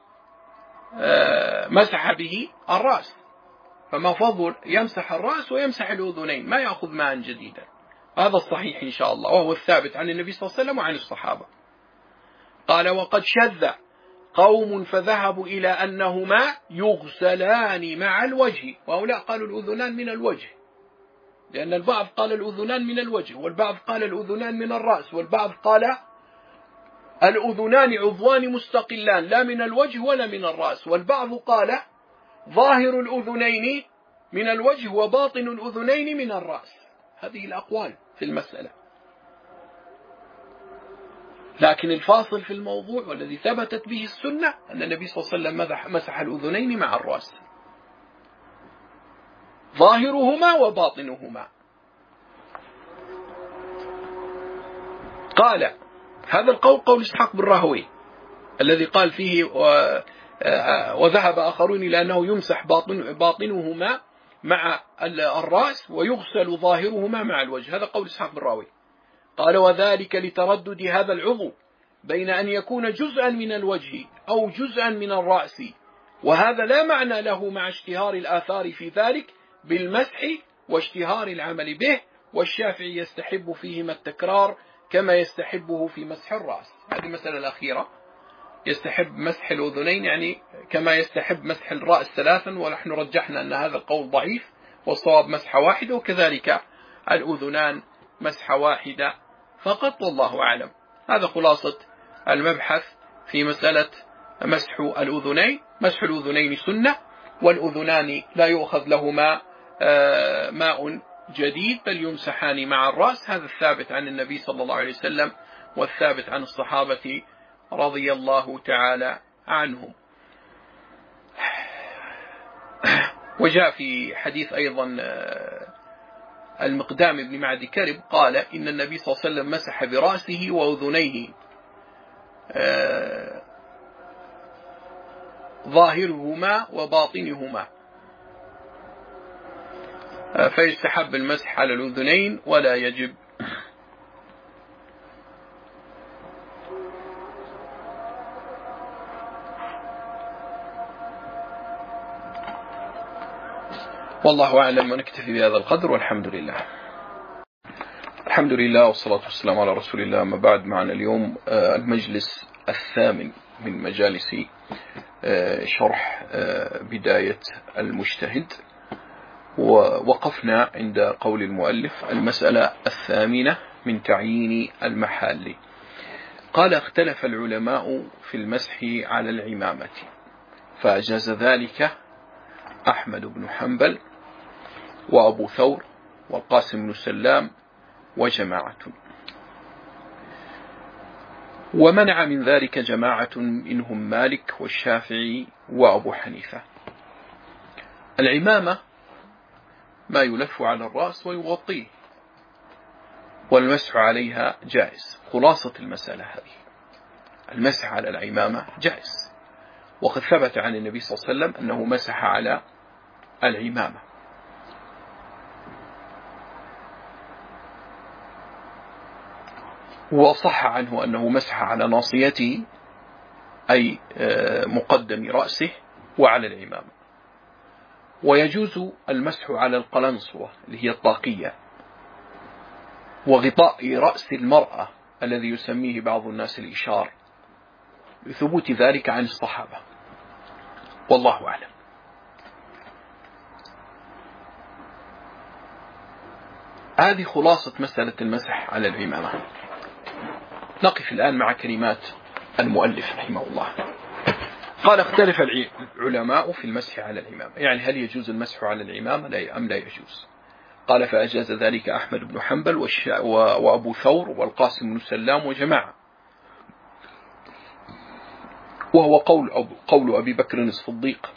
مسح به الرأس، فما فضل يمسح الرأس ويمسح الأذنين، ما يأخذ ماء جديدا. هذا الصحيح إن شاء الله، وهو الثابت عن النبي صلى الله عليه وسلم وعن الصحابة. قال وقد شذ قوم فذهبوا إلى أنهما يغسلان مع الوجه، وهؤلاء قالوا الأذنان من الوجه، لأن البعض قال الأذنان من الوجه، والبعض قال الأذنان من الرأس، والبعض قال الأذنان عضوان مستقلان لا من الوجه ولا من الرأس، والبعض قال ظاهر الأذنين من الوجه وباطن الأذنين من الرأس. هذه الأقوال في المسألة، لكن الفاصل في الموضوع والذي ثبتت به السنة أن النبي صلى الله عليه وسلم مسح الأذنين مع الرأس، ظاهرهما وباطنهما. قال هذا القول قول إسحاق بن راهويه الذي قال فيه وذهب آخرون إلى أنه يمسح باطن باطنهما مع الرأس ويغسل ظاهرهما مع الوجه، هذا قول إسحاق بن راهويه. قال وذلك لتردد هذا العضو بين أن يكون جزءا من الوجه أو جزءا من الرأس، وهذا لا معنى له مع اشتهار الآثار في ذلك بالمسح واشتهار العمل به، والشافعي يستحب فيهما التكرار كما يستحبه في مسح الرأس. هذه المسألة الأخيرة، يستحب مسح الأذنين يعني كما يستحب مسح الرأس ثلاثا، ونحن رجحنا أن هذا القول ضعيف والصواب مسحة واحدة، وكذلك الأذنان مسحة واحدة فقط، والله أعلم. هذا خلاصة المبحث في مسألة مسح الأذنين. مسح الأذنين سنة، والأذنان لا يؤخذ لهما ماء جديد بل يمسحان مع الرأس، هذا الثابت عن النبي صلى الله عليه وسلم والثابت عن الصحابة رضي الله تعالى عنهم. وجاء في حديث أيضا المقدام بن معدي كرب قال إن النبي صلى الله عليه وسلم مسح برأسه وأذنيه ظاهرهما وباطنهما، فيستحب المسح على الأذنين ولا يجب. والله أعلم، ونكتفي بهذا القدر والحمد لله. الحمد لله والصلاة والسلام على رسول الله. ما بعد، معنا اليوم المجلس الثامن من مجالس شرح بداية المجتهد، ووقفنا عند قول المؤلف المسألة الثامنة من تعيين المحال. قال اختلف العلماء في المسح على العمامة، فأجاز ذلك أحمد بن حنبل وأبو ثور والقاسم بن سلام وجماعة. ومنع من ذلك جماعة منهم مالك والشافعي وأبو حنيفة. العمامة ما يلف على الرأس ويغطيه، والمسح عليها جائز. خلاصة المسألة هذه، المسح على العمامة جائز، وقد ثبت عن النبي صلى الله عليه وسلم أنه مسح على العمامة. وصح عنه أنه مسح على ناصيته أي مقدم رأسه وعلى العمامة. ويجوز المسح على القلنسوة اللي هي الطاقية، وغطاء رأس المرأة الذي يسميه بعض الناس الإشار، لثبوت ذلك عن الصحابة، والله أعلم. هذه خلاصة مسألة المسح على العمامة. نقف الآن مع كلمات المؤلف رحمه الله. قال: اختلف العلماء في المسح على العمامة، يعني هل يجوز المسح على العمامة أم لا يجوز؟ قال: فأجاز ذلك أحمد بن حنبل وأبو ثور والقاسم بن سلام وجماعة، وهو قول, أبو قول أبي بكر الصديق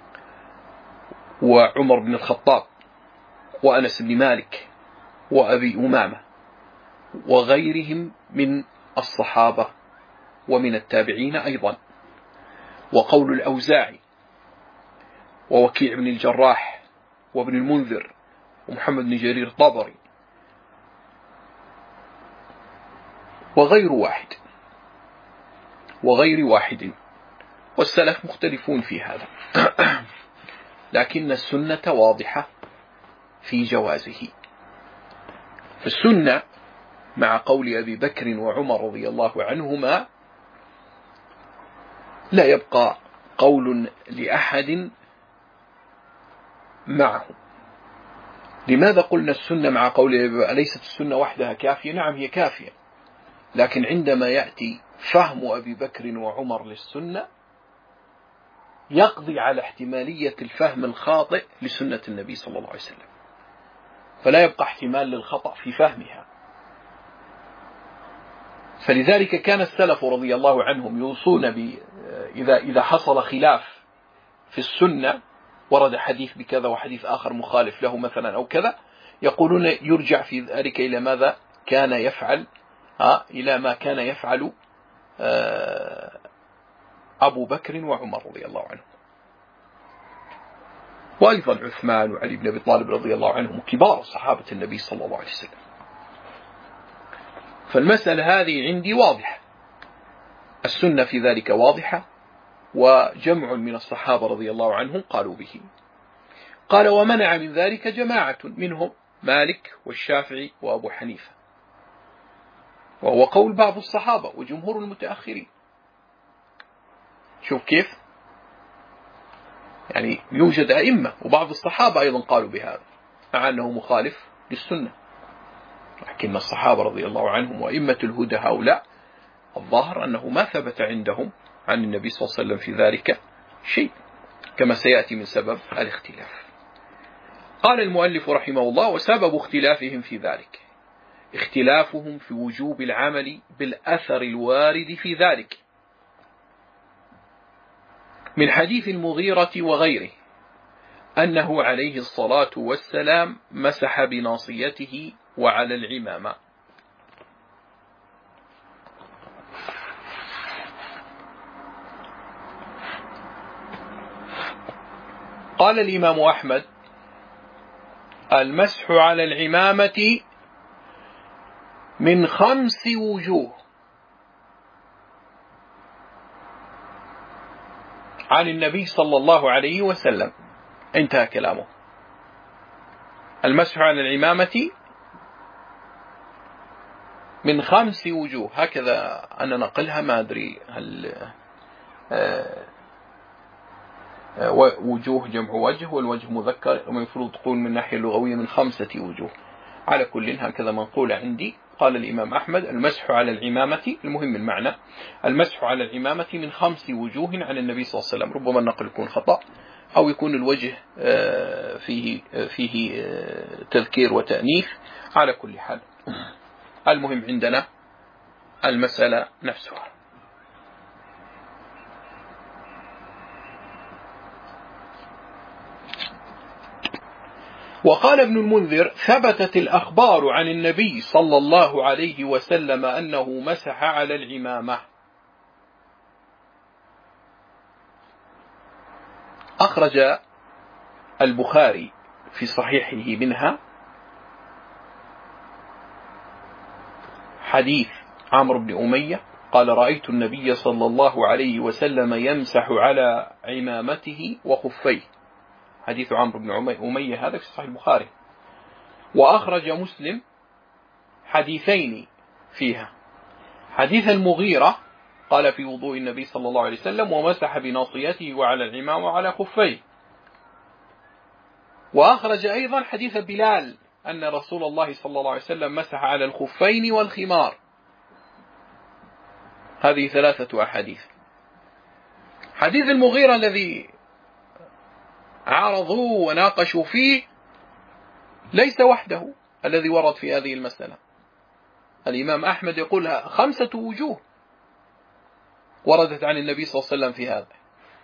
وعمر بن الخطاب وأنس بن مالك وأبي أمامة وغيرهم من الصحابة ومن التابعين أيضا، وقول الأوزاعي ووكيع بن الجراح وابن المنذر ومحمد بن جرير الطبري وغير واحد وغير واحد والسلف مختلفون في هذا، لكن السنة واضحة في جوازه. فالسنة مع قول أبي بكر وعمر رضي الله عنهما لا يبقى قول لأحد معه. لماذا قلنا السنة مع قول أليست السنة وحدها كافية؟ نعم هي كافية، لكن عندما يأتي فهم أبي بكر وعمر للسنة يقضي على احتمالية الفهم الخاطئ لسنة النبي صلى الله عليه وسلم، فلا يبقى احتمال للخطأ في فهمها. فلذلك كان السلف رضي الله عنهم يوصون ب إذا إذا حصل خلاف في السنة، ورد حديث بكذا وحديث آخر مخالف له مثلا أو كذا، يقولون يرجع في ذلك إلى ماذا كان يفعل ها إلى ما كان يفعل أبو بكر وعمر رضي الله عنهم، وأيضا عثمان وعلي بن أبي طالب رضي الله عنهم كبار صحابة النبي صلى الله عليه وسلم. فالمسألة هذه عندي واضحة، السنة في ذلك واضحة، وجمع من الصحابة رضي الله عنهم قالوا به. قال: ومنع من ذلك جماعة منهم مالك والشافعي وأبو حنيفة، وهو قول بعض الصحابة وجمهور المتأخرين. شوف كيف، يعني يوجد أئمة وبعض الصحابة أيضا قالوا بهذا، مع أنه مخالف للسنة، لكن الصحابة رضي الله عنهم وأئمة الهدى هؤلاء الظاهر أنه ما ثبت عندهم عن النبي صلى الله عليه وسلم في ذلك شيء، كما سيأتي من سبب الاختلاف. قال المؤلف رحمه الله: وسبب اختلافهم في ذلك اختلافهم في وجوب العمل بالأثر الوارد في ذلك من حديث المغيرة وغيره أنه عليه الصلاة والسلام مسح بناصيته وعلى العمامة. قال الإمام أحمد: المسح على العمامة من خمس وجوه عن النبي صلى الله عليه وسلم. انتهى كلامه. المسح على العمامة من خمس وجوه، هكذا أنا نقلها، ما أدري هل وجوه جمع وجه والوجه مذكر، ومفروض تقول من ناحية لغوية من خمسة وجوه، على كل هكذا منقولة عندي. قال الإمام أحمد: المسح على العمامة، المهم المعنى، المسح على العمامة من خمس وجوه عن النبي صلى الله عليه وسلم. ربما النقل يكون خطأ أو يكون الوجه فيه فيه تذكير وتأنيث، على كل حال المهم عندنا المسألة نفسها. وقال ابن المنذر: ثبتت الأخبار عن النبي صلى الله عليه وسلم أنه مسح على العمامة. أخرج البخاري في صحيحه منها حديث عمرو بن أمية قال: رأيت النبي صلى الله عليه وسلم يمسح على عمامته وخفيه. حديث عمرو بن أمية هذا في صحيح البخاري. وأخرج مسلم حديثين فيها: حديث المغيرة قال في وضوء النبي صلى الله عليه وسلم: ومسح بناصيته وعلى العمام وعلى خفيه. وأخرج أيضا حديث بلال أن رسول الله صلى الله عليه وسلم مسح على الخفين والخمار. هذه ثلاثة أحاديث. حديث المغيرة الذي عارضوه وناقشوا فيه ليس وحده الذي ورد في هذه المسألة. الإمام أحمد يقولها خمسة وجوه وردت عن النبي صلى الله عليه وسلم في هذا.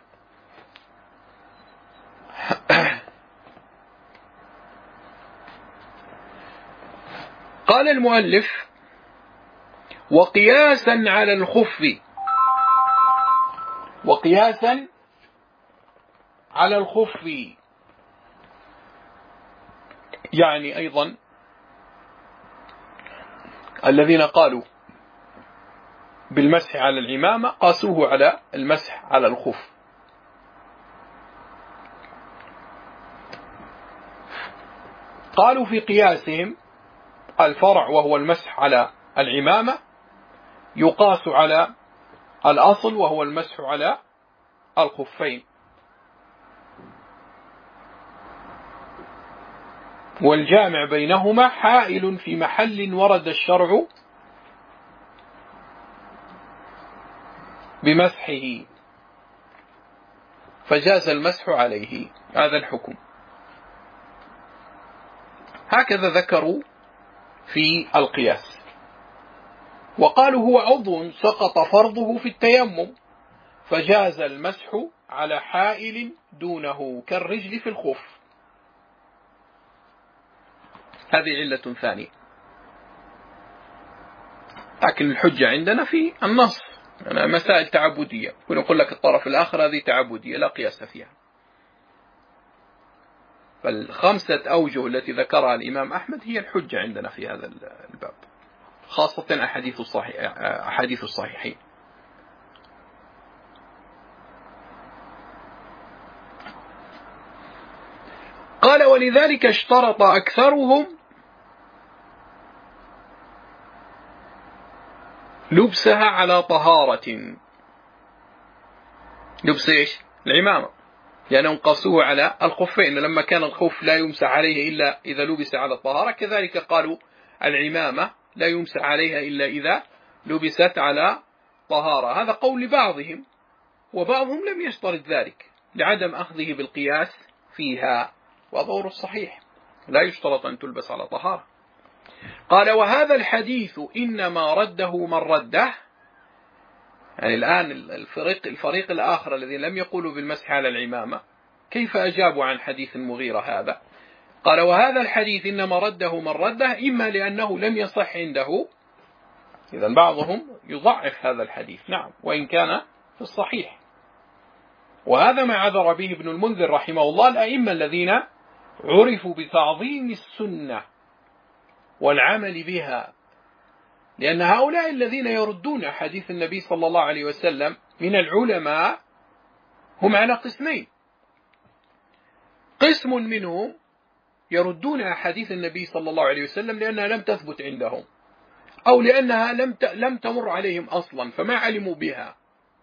قال المؤلف: وقياسا على الخف، وقياسا على الخف يعني أيضا الذين قالوا بالمسح على العمامة قاسوه على المسح على الخف. قالوا في قياسهم الفرع وهو المسح على العمامة يقاس على الأصل وهو المسح على الخفين، والجامع بينهما حائل في محل ورد الشرع بمسحه فجاز المسح عليه. هذا الحكم. هكذا ذكروا في القياس. وقالوا هو عضو سقط فرضه في التيمم فجاز المسح على حائل دونه كالرجل في الخف. هذه علة ثانية. لكن الحجة عندنا في النص، يعني مسائل تعبدية، ونقول لك الطرف الآخر هذه تعبدية لا قياس فيها. فالخمسة أوجه التي ذكرها الإمام أحمد هي الحجة عندنا في هذا الباب، خاصة أحاديث الصحيح أحاديث الصحيحين. قال: ولذلك اشترط أكثرهم لبسها على طهارة. لبس إيش؟ العمامة، لأنهم قاسوه على الخفين، لما كان الخف لا يمسح عليه إلا إذا لبس على الطهارة، كذلك قالوا العمامة لا يمسح عليها إلا إذا لبست على طهارة. هذا قول لبعضهم، وبعضهم لم يشترط ذلك لعدم أخذه بالقياس فيها، وظهور الصحيح لا يشترط أن تلبس على طهارة. قال: وهذا الحديث إنما رده من رده. يعني الآن الفريق, الفريق الآخر الذين لم يقولوا بالمسح على العمامة كيف أجابوا عن حديث المغيرة هذا؟ قال: وهذا الحديث إنما رده من رده إما لأنه لم يصح عنده. إذن بعضهم يضعف هذا الحديث، نعم، وإن كان في الصحيح. وهذا ما عذر به ابن المنذر رحمه الله الأئمة الذين عرفوا بتعظيم السنة والعمل بها، لأن هؤلاء الذين يردون حديث النبي صلى الله عليه وسلم من العلماء هم على قسمين: قسم منهم يردون أحاديث النبي صلى الله عليه وسلم لأنها لم تثبت عندهم، أو لأنها لم لم تمر عليهم أصلا فما علموا بها.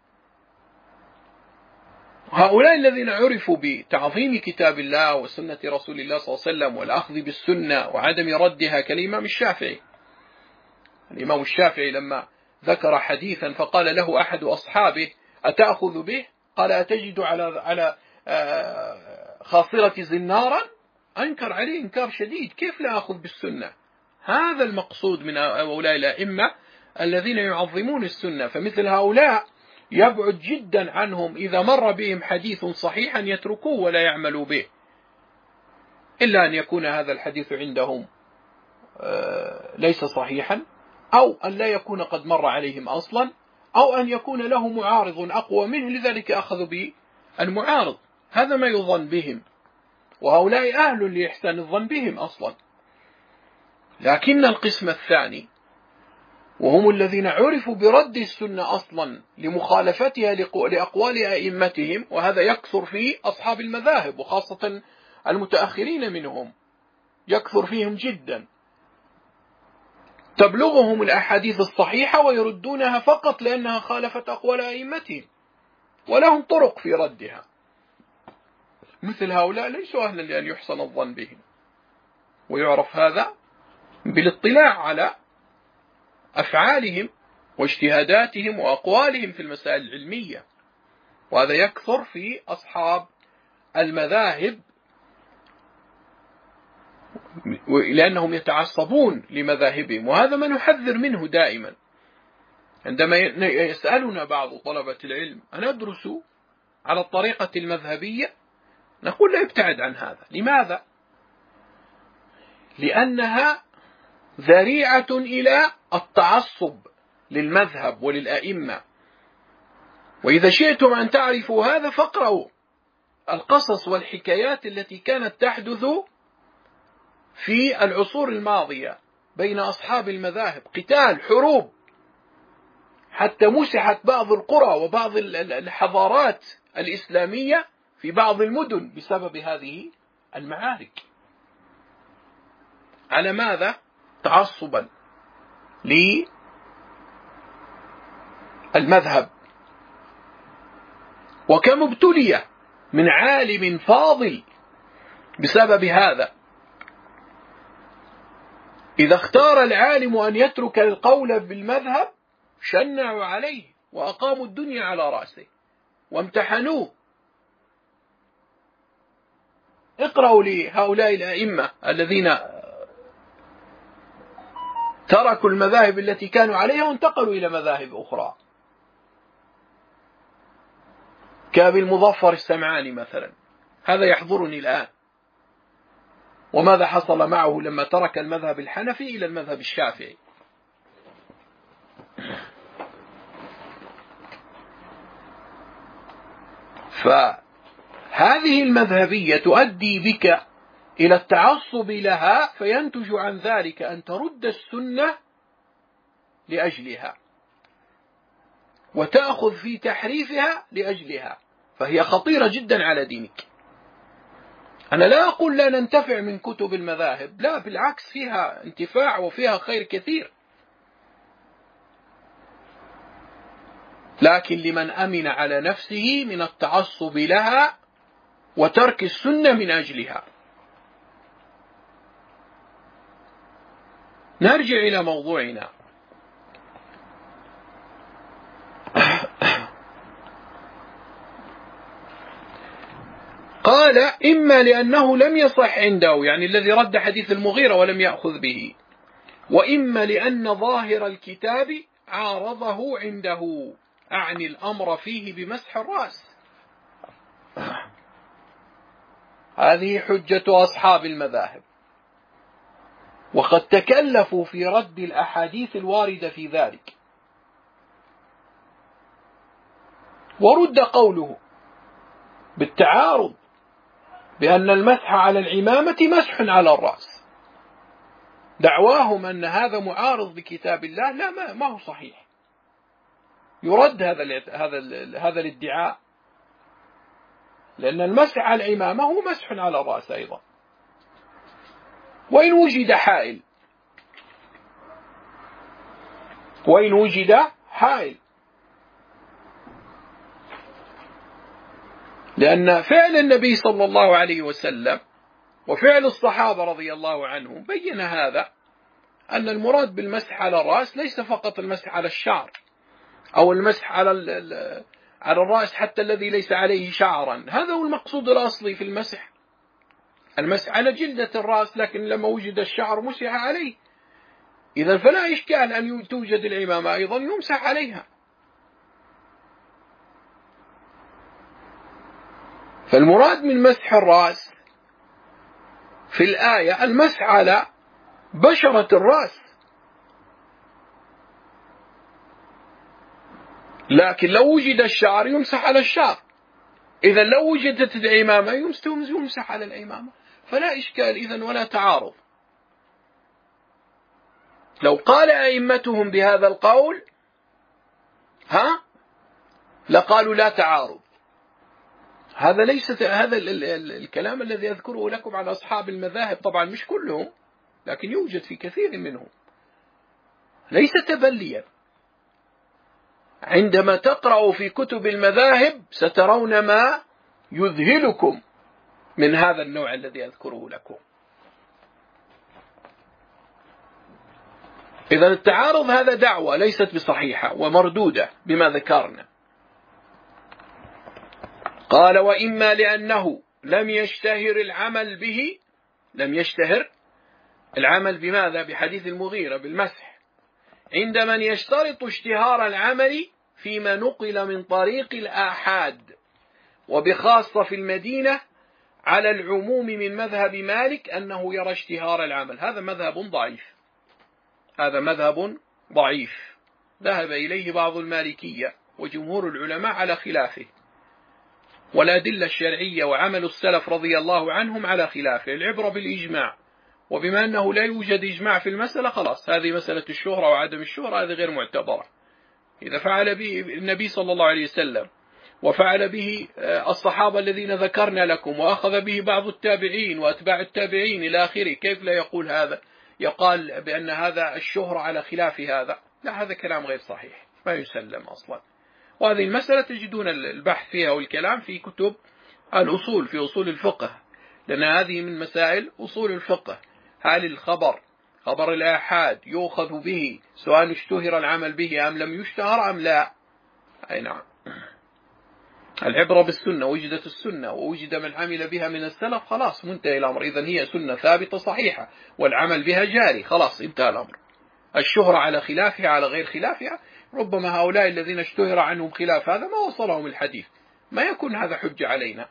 هؤلاء الذين عرفوا بتعظيم كتاب الله وسنة رسول الله صلى الله عليه وسلم والأخذ بالسنة وعدم ردها كالإمام الشافعي. الإمام الشافعي لما ذكر حديثا فقال له أحد أصحابه: أتأخذ به؟ قال: أتجد على على خاصرة زنارا؟ أنكر عليه إنكار شديد: كيف لا أخذ بالسنة؟ هذا المقصود من هؤلاء الأئمة الذين يعظمون السنة، فمثل هؤلاء يبعد جدا عنهم إذا مر بهم حديث صحيح أن يتركوه ولا يعملوا به، إلا أن يكون هذا الحديث عندهم ليس صحيحا، أو أن لا يكون قد مر عليهم أصلا، أو أن يكون له معارض أقوى منه لذلك أخذوا بالمعارض. هذا ما يظن بهم، وهؤلاء أهل لإحسان الظن بهم أصلا. لكن القسم الثاني، وهم الذين عرفوا برد السنة أصلا لمخالفتها لأقوال أئمتهم، وهذا يكثر في أصحاب المذاهب وخاصة المتأخرين منهم، يكثر فيهم جدا، تبلغهم الأحاديث الصحيحة ويردونها فقط لأنها خالفت أقوال أئمتهم، ولهم طرق في ردها. مثل هؤلاء ليسوا أهلا لأن يحسن الظن بهم، ويعرف هذا بالاطلاع على أفعالهم واجتهاداتهم وأقوالهم في المسائل العلمية، وهذا يكثر في أصحاب المذاهب لأنهم يتعصبون لمذاهبهم، وهذا ما نحذر منه دائما. عندما يسألنا بعض طلبة العلم أن أدرسوا على الطريقة المذهبية، نقول لا، يبتعد عن هذا. لماذا؟ لأنها ذريعة إلى التعصب للمذهب وللأئمة. وإذا شئتم أن تعرفوا هذا فاقرأوا القصص والحكايات التي كانت تحدث في العصور الماضية بين أصحاب المذاهب، قتال، حروب، حتى مسحت بعض القرى وبعض الحضارات الإسلامية في بعض المدن بسبب هذه المعارك. على ماذا؟ تعصبا للمذهب. وكم ابتلي من عالم فاضل بسبب هذا. إذا اختار العالم أن يترك القول بالمذهب شنعوا عليه وأقاموا الدنيا على رأسه وامتحنوه. اقرأوا لهؤلاء الأئمة الذين تركوا المذاهب التي كانوا عليها وانتقلوا إلى مذاهب أخرى، كأبي المظفر السمعاني مثلا، هذا يحضرني الآن. وماذا حصل معه لما ترك المذهب الحنفي إلى المذهب الشافعي؟ فهذه المذهبية تؤدي بك إلى التعصب لها، فينتج عن ذلك أن ترد السنة لأجلها وتأخذ في تحريفها لأجلها، فهي خطيرة جدا على دينك. أنا لا أقول لا ننتفع من كتب المذاهب، لا، بالعكس، فيها انتفاع وفيها خير كثير، لكن لمن أمن على نفسه من التعصب لها وترك السنة من أجلها. نرجع إلى موضوعنا. قال: إما لأنه لم يصح عنده، يعني الذي رد حديث المغيرة ولم يأخذ به، وإما لأن ظاهر الكتاب عارضه عنده، أعني الأمر فيه بمسح الرأس. هذه حجة أصحاب المذاهب، وقد تكلفوا في رد الأحاديث الواردة في ذلك، ورد قوله بالتعارض بأن المسح على العمامة مسح على الرأس. دعواهم أن هذا معارض بكتاب الله، لا، ما, ما هو صحيح. يرد هذا هذا هذا الادعاء، لأن المسح على العمامة هو مسح على الرأس أيضا، وإن وجد حائل، وإن وجد حائل، لأن فعل النبي صلى الله عليه وسلم وفعل الصحابة رضي الله عنهم بين هذا، أن المراد بالمسح على الرأس ليس فقط المسح على الشعر أو المسح على على الرأس حتى الذي ليس عليه شعرا، هذا هو المقصود الأصلي في المسح، المسح على جلدة الرأس، لكن لما وجد الشعر مسح عليه. إذا فلا إشكال أن توجد العمامة أيضا يمسح عليها. فالمراد من مسح الرأس في الآية المسح على بشرة الرأس، لكن لو وجد الشعر يمسح على الشعر، إذا لو وجدت العمامة يمسح على العمامة، فلا إشكال إذن ولا تعارض. لو قال أئمتهم بهذا القول ها لقالوا لا تعارض. هذا ليس هذا الكلام الذي أذكره لكم عن أصحاب المذاهب، طبعا مش كلهم لكن يوجد في كثير منهم، ليس تبليا. عندما تقرأوا في كتب المذاهب سترون ما يذهلكم من هذا النوع الذي أذكره لكم. إذا التعارض هذا دعوة ليست بصحيحة ومردودة بما ذكرنا. قال وإما لأنه لم يشتهر العمل به، لم يشتهر العمل بماذا؟ بحديث المغيرة بالمسح، عند من يشترط اشتهار العمل فيما نقل من طريق الآحاد، وبخاصة في المدينة على العموم من مذهب مالك أنه يرى اشتهار العمل. هذا مذهب ضعيف، هذا مذهب ضعيف ذهب إليه بعض المالكية وجمهور العلماء على خلافه، والأدلة الشرعية وعمل السلف رضي الله عنهم على خلافه. العبرة بالإجماع، وبما أنه لا يوجد إجماع في المسألة خلاص هذه مسألة الشهرة وعدم الشهرة هذه غير معتبرة. إذا فعل به النبي صلى الله عليه وسلم وفعل به الصحابة الذين ذكرنا لكم وأخذ به بعض التابعين وأتباع التابعين إلى آخره، كيف لا يقول هذا؟ يقال بأن هذا الشهرة على خلاف هذا؟ لا، هذا كلام غير صحيح ما يسلم أصلا. وهذه المسألة تجدون البحث فيها والكلام في كتب الأصول، في أصول الفقه، لأن هذه من مسائل أصول الفقه. هل الخبر خبر الآحاد يؤخذ به سواء اشتهر العمل به أم لم يشتهر أم لا؟ أي نعم، العبرة بالسنة، وجدت السنة ووجد من عمل بها من السلف خلاص منتهي الأمر. إذن هي سنة ثابتة صحيحة والعمل بها جاري، خلاص انتهى الأمر. الشهرة على خلافها على غير خلافها، ربما هؤلاء الذين اشتهر عنهم خلاف هذا ما وصلهم الحديث، ما يكون هذا حجة علينا.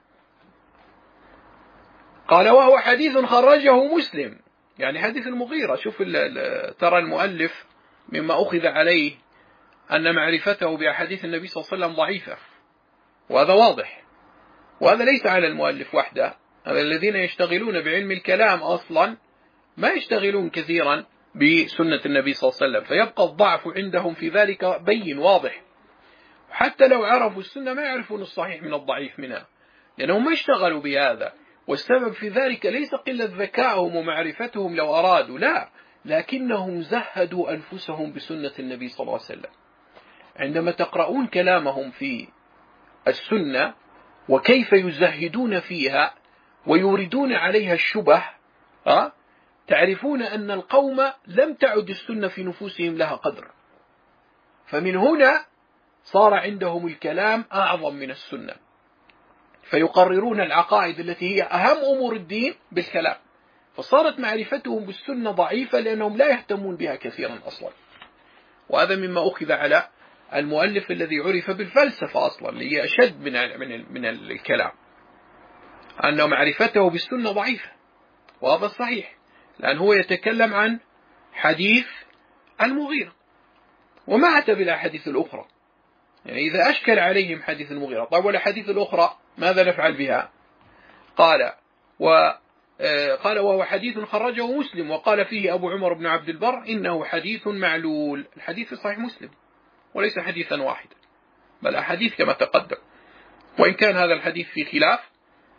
قال وهو حديث خرجه مسلم، يعني حديث المغيرة. شوف ترى المؤلف مما أخذ عليه أن معرفته بأحاديث النبي صلى الله عليه وسلم ضعيفة، وهذا واضح، وهذا ليس على المؤلف وحده. الذين يشتغلون بعلم الكلام أصلا ما يشتغلون كثيرا بسنة النبي صلى الله عليه وسلم، فيبقى الضعف عندهم في ذلك بين واضح. حتى لو عرفوا السنة ما يعرفون الصحيح من الضعيف منها، لأنهم ما اشتغلوا بهذا. والسبب في ذلك ليس قلة ذكائهم ومعرفتهم لو أرادوا، لا، لكنهم زهدوا أنفسهم بسنة النبي صلى الله عليه وسلم. عندما تقرؤون كلامهم في السنة وكيف يزهدون فيها ويوردون عليها الشبه، أه؟ تعرفون أن القوم لم تعد السنة في نفوسهم لها قدر، فمن هنا صار عندهم الكلام أعظم من السنة، فيقررون العقائد التي هي أهم أمور الدين بالكلام، فصارت معرفتهم بالسنة ضعيفة لأنهم لا يهتمون بها كثيرا أصلا. وهذا مما أخذ على المؤلف الذي عرف بالفلسفة أصلا، اللي هي أشد من من من الكلام، أن معرفته بالسنة ضعيفة. وهذا صحيح، لأن هو يتكلم عن حديث المغيرة وما أتى بالأحاديث الأخرى. يعني إذا أشكل عليهم حديث المغيرة، طيب والأحاديث الأخرى ماذا نفعل بها؟ قال وقال وهو حديث خرجه مسلم، وقال فيه أبو عمر بن عبد البر إنه حديث معلول. الحديث في صحيح مسلم وليس حديثا واحدا، بل أحاديث كما تقدم، وإن كان هذا الحديث في خلاف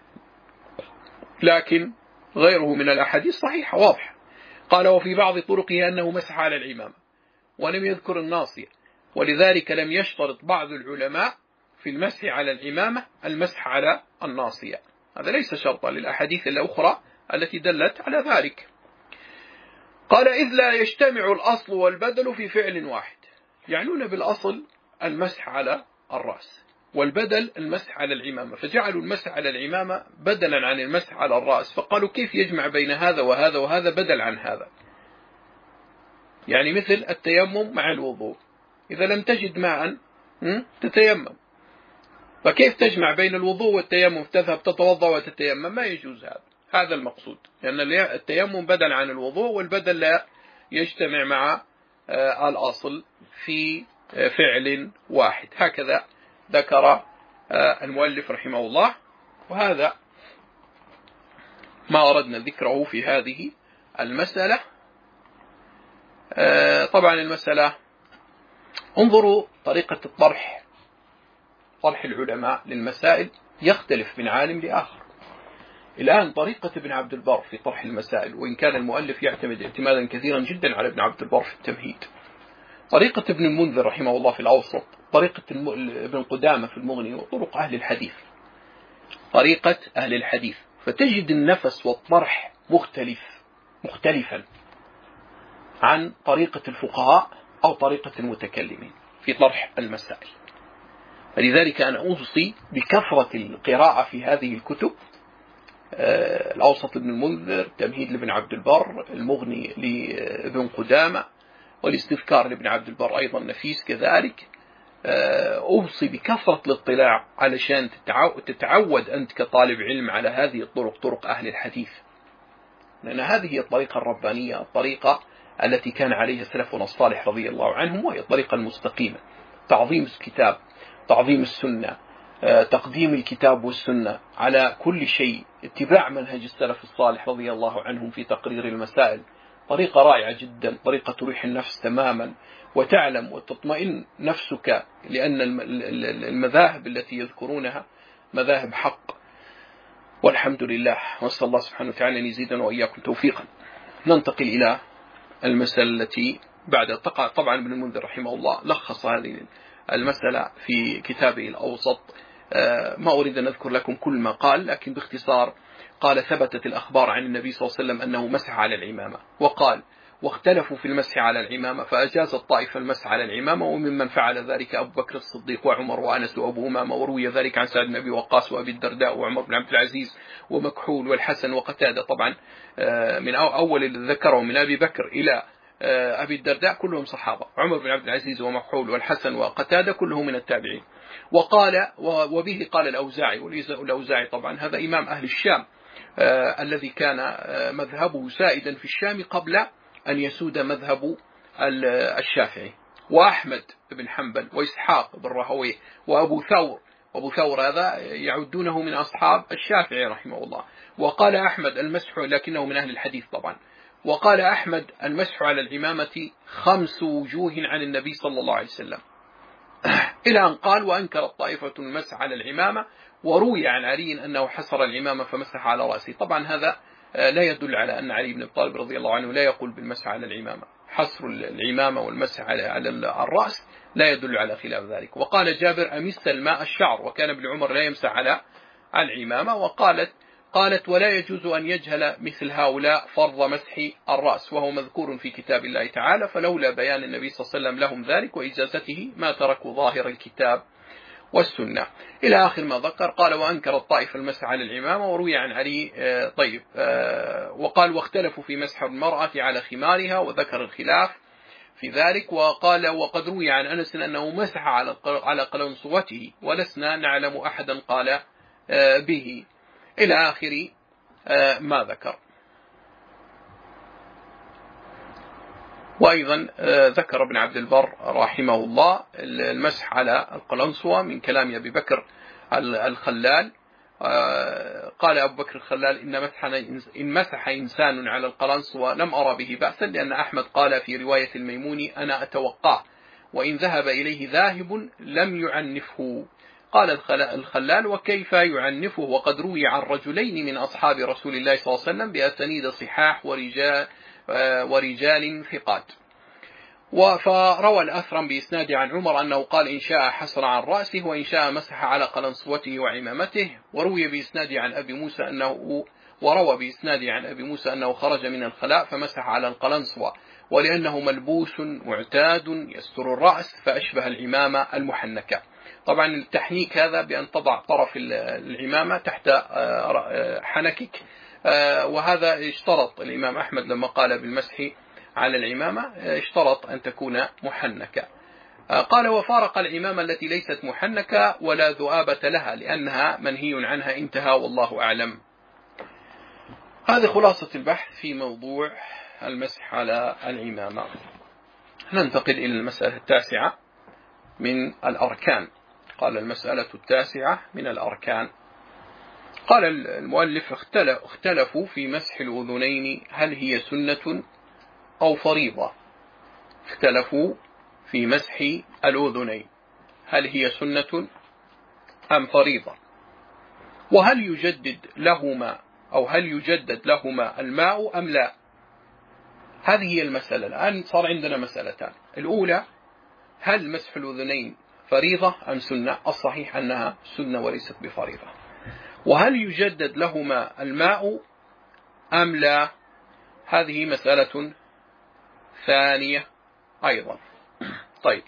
لكن غيره من الأحاديث صحيحة واضحة. قال وفي بعض طرقه أنه مسح على العمامة ولم يذكر الناصية، ولذلك لم يشترط بعض العلماء في المسح على العمامة المسح على الناصية. هذا ليس شرطا للأحاديث الأخرى التي دلت على ذلك. قال إذ لا يجتمع الأصل والبدل في فعل واحد، يعنون بالأصل المسح على الرأس، والبدل المسح على العمامة، فجعلوا المسح على العمامة بدلا عن المسح على الرأس، فقالوا كيف يجمع بين هذا وهذا وهذا بدل عن هذا؟ يعني مثل التيمم مع الوضوء، إذا لم تجد ماء تتيمم، فكيف تجمع بين الوضوء والتيمم؟ تذهب تتوضأ وتتيمم، ما يجوز هذا. هذا المقصود، لأن التيمم بدل عن الوضوء، والبدل لا يجتمع مع الأصل في فعل واحد. هكذا ذكر المؤلف رحمه الله، وهذا ما أردنا ذكره في هذه المسألة. طبعا المسألة، انظروا طريقة الطرح، طرح العلماء للمسائل يختلف من عالم لآخر. الآن طريقة ابن عبد البر في طرح المسائل، وإن كان المؤلف يعتمد اعتمادا كثيرا جدا على ابن عبد البر في التمهيد، طريقة ابن المنذر رحمه الله في الأوسط، طريقة ابن قدامة في المغني، وطرق أهل الحديث، طريقة أهل الحديث، فتجد النفس والطرح مختلف مختلفا عن طريقة الفقهاء أو طريقة المتكلمين في طرح المسائل. فلذلك أنا أوصي بكثرة القراءة في هذه الكتب، الأوسط ابن المنذر، تمهيد لابن عبد البر، المغني لابن قدامة، والاستذكار لابن عبد البر أيضا نفيس كذلك. أوصي بكثرة الاطلاع علشان تتعود أنت كطالب علم على هذه الطرق، طرق أهل الحديث، لأن هذه هي الطريقة الربانية، الطريقة التي كان عليها سلفنا الصالح رضي الله عنهم، وهي الطريقة المستقيمة. تعظيم الكتاب، تعظيم السنة، تقديم الكتاب والسنة على كل شيء، اتباع منهج السلف الصالح رضي الله عنهم في تقرير المسائل، طريقة رائعة جدا، طريقة تريح النفس تماما، وتعلم وتطمئن نفسك، لأن المذاهب التي يذكرونها مذاهب حق، والحمد لله. وأسأل الله سبحانه وتعالى أن يزيدنا وإياكم توفيقا. ننتقل إلى المسألة التي بعد. طبعا ابن المنذر رحمه الله لخص هذه المسألة في كتابه الأوسط، ما أريد أن أذكر لكم كل ما قال، لكن باختصار قال: ثبتت الأخبار عن النبي صلى الله عليه وسلم أنه مسح على العمامة، وقال: واختلفوا في المسح على العمامة، فأجاز الطائفة المسح على العمامة، وممن فعل ذلك أبو بكر الصديق وعمر وأنس وأبو أمامة، وروي ذلك عن سعد بن أبي وقاص وأبي الدرداء وعمر بن عبد العزيز ومكحول والحسن وقتادة. طبعا من أول اللي ذكره من أبي بكر إلى أبي الدرداء كلهم صحابة، عمر بن عبد العزيز ومكحول والحسن وقتادة كلهم من التابعين. وقال وبه قال الأوزاعي، والأوزاعي طبعا هذا إمام أهل الشام، آه الذي كان آه مذهبه سائدا في الشام قبل أن يسود مذهب الشافعي، وأحمد بن حنبل وإسحاق بن راهويه وأبو ثور، وأبو ثور هذا يعدونه من أصحاب الشافعي رحمه الله. وقال أحمد المسح، لكنه من أهل الحديث طبعا. وقال أحمد المسح على العمامة خمس وجوه عن النبي صلى الله عليه وسلم، إلى أن قال: وأنكر الطائفة المسح على العمامة، وروي عن علي أنه حصر العمامة فمسح على رأسه. طبعا هذا لا يدل على أن علي بن أبي طالب رضي الله عنه لا يقول بالمسح على العمامة، حصر العمامة والمسح على الرأس لا يدل على خلاف ذلك. وقال جابر: أمس الماء الشعر، وكان ابن عمر لا يمسح على العمامة. وقالت قالت: ولا يجوز أن يجهل مثل هؤلاء فرض مسح الرأس، وهو مذكور في كتاب الله تعالى، فلولا بيان النبي صلى الله عليه وسلم لهم ذلك وإجازته ما تركوا ظاهر الكتاب والسنة، إلى آخر ما ذكر. قال: وأنكر الطائفة المسح على العمامة، وروي عن علي. طيب، وقال: واختلفوا في مسح المرأة على خمارها، وذكر الخلاف في ذلك. وقال: وقد روي عن أنس أنه مسح على قلنسوته، ولسنا نعلم أحدا قال به، إلى آخر ما ذكر. وأيضا ذكر ابن عبد البر رحمه الله المسح على القلنسوة من كلام أبي بكر الخلال. قال أبو بكر الخلال: إن, إن مسح إنسان على القلنسوة لم أرى به بأسا، لأن أحمد قال في رواية الميموني: أنا أتوقع، وإن ذهب إليه ذاهب لم يعنفه. قال الخلال: وكيف يعنفه وقد روي عن رجلين من أصحاب رسول الله صلى الله عليه وسلم بأسانيد صحاح ورجال, ورجال ثقات. فروى الأثرم بإسناد عن عمر أنه قال: إن شاء حصر عن رأسه، وإن شاء مسح على قلنسوته وعمامته. وروي بإسناد عن أبي موسى أنه وروى بإسناد عن أبي موسى أنه خرج من الخلاء فمسح على القلنسوة، ولأنه ملبوس معتاد يستر الرأس فأشبه العمامة المحنكة. طبعا التحنيك هذا بأن تضع طرف العمامة تحت حنكك، وهذا اشترط الإمام أحمد لما قال بالمسح على العمامة اشترط أن تكون محنكة. قال وفارق العمامة التي ليست محنكة ولا ذؤابة لها لأنها منهي عنها انتهى والله أعلم. هذه خلاصة البحث في موضوع المسح على العمامة. ننتقل إلى المسألة التاسعة من الأركان. قال المسألة التاسعة من الأركان. قال المؤلف اختلفوا في مسح الأذنين هل هي سنة أو فريضة. اختلفوا في مسح الأذنين هل هي سنة أم فريضة، وهل يجدد لهما أو هل يجدد لهما الماء أم لا. هذه هي المسألة. الآن صار عندنا مسألتان. الأولى هل مسح الأذنين فريضة أم سنة؟ الصحيح أنها سنة وليست بفريضة. وهل يجدد لهما الماء أم لا؟ هذه مسألة ثانية أيضا. طيب،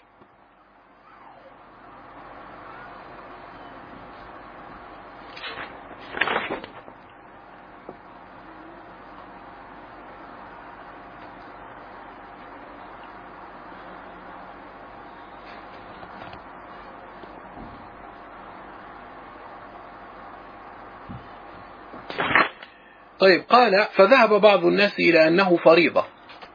طيب قال فذهب بعض الناس إلى أنه فريضة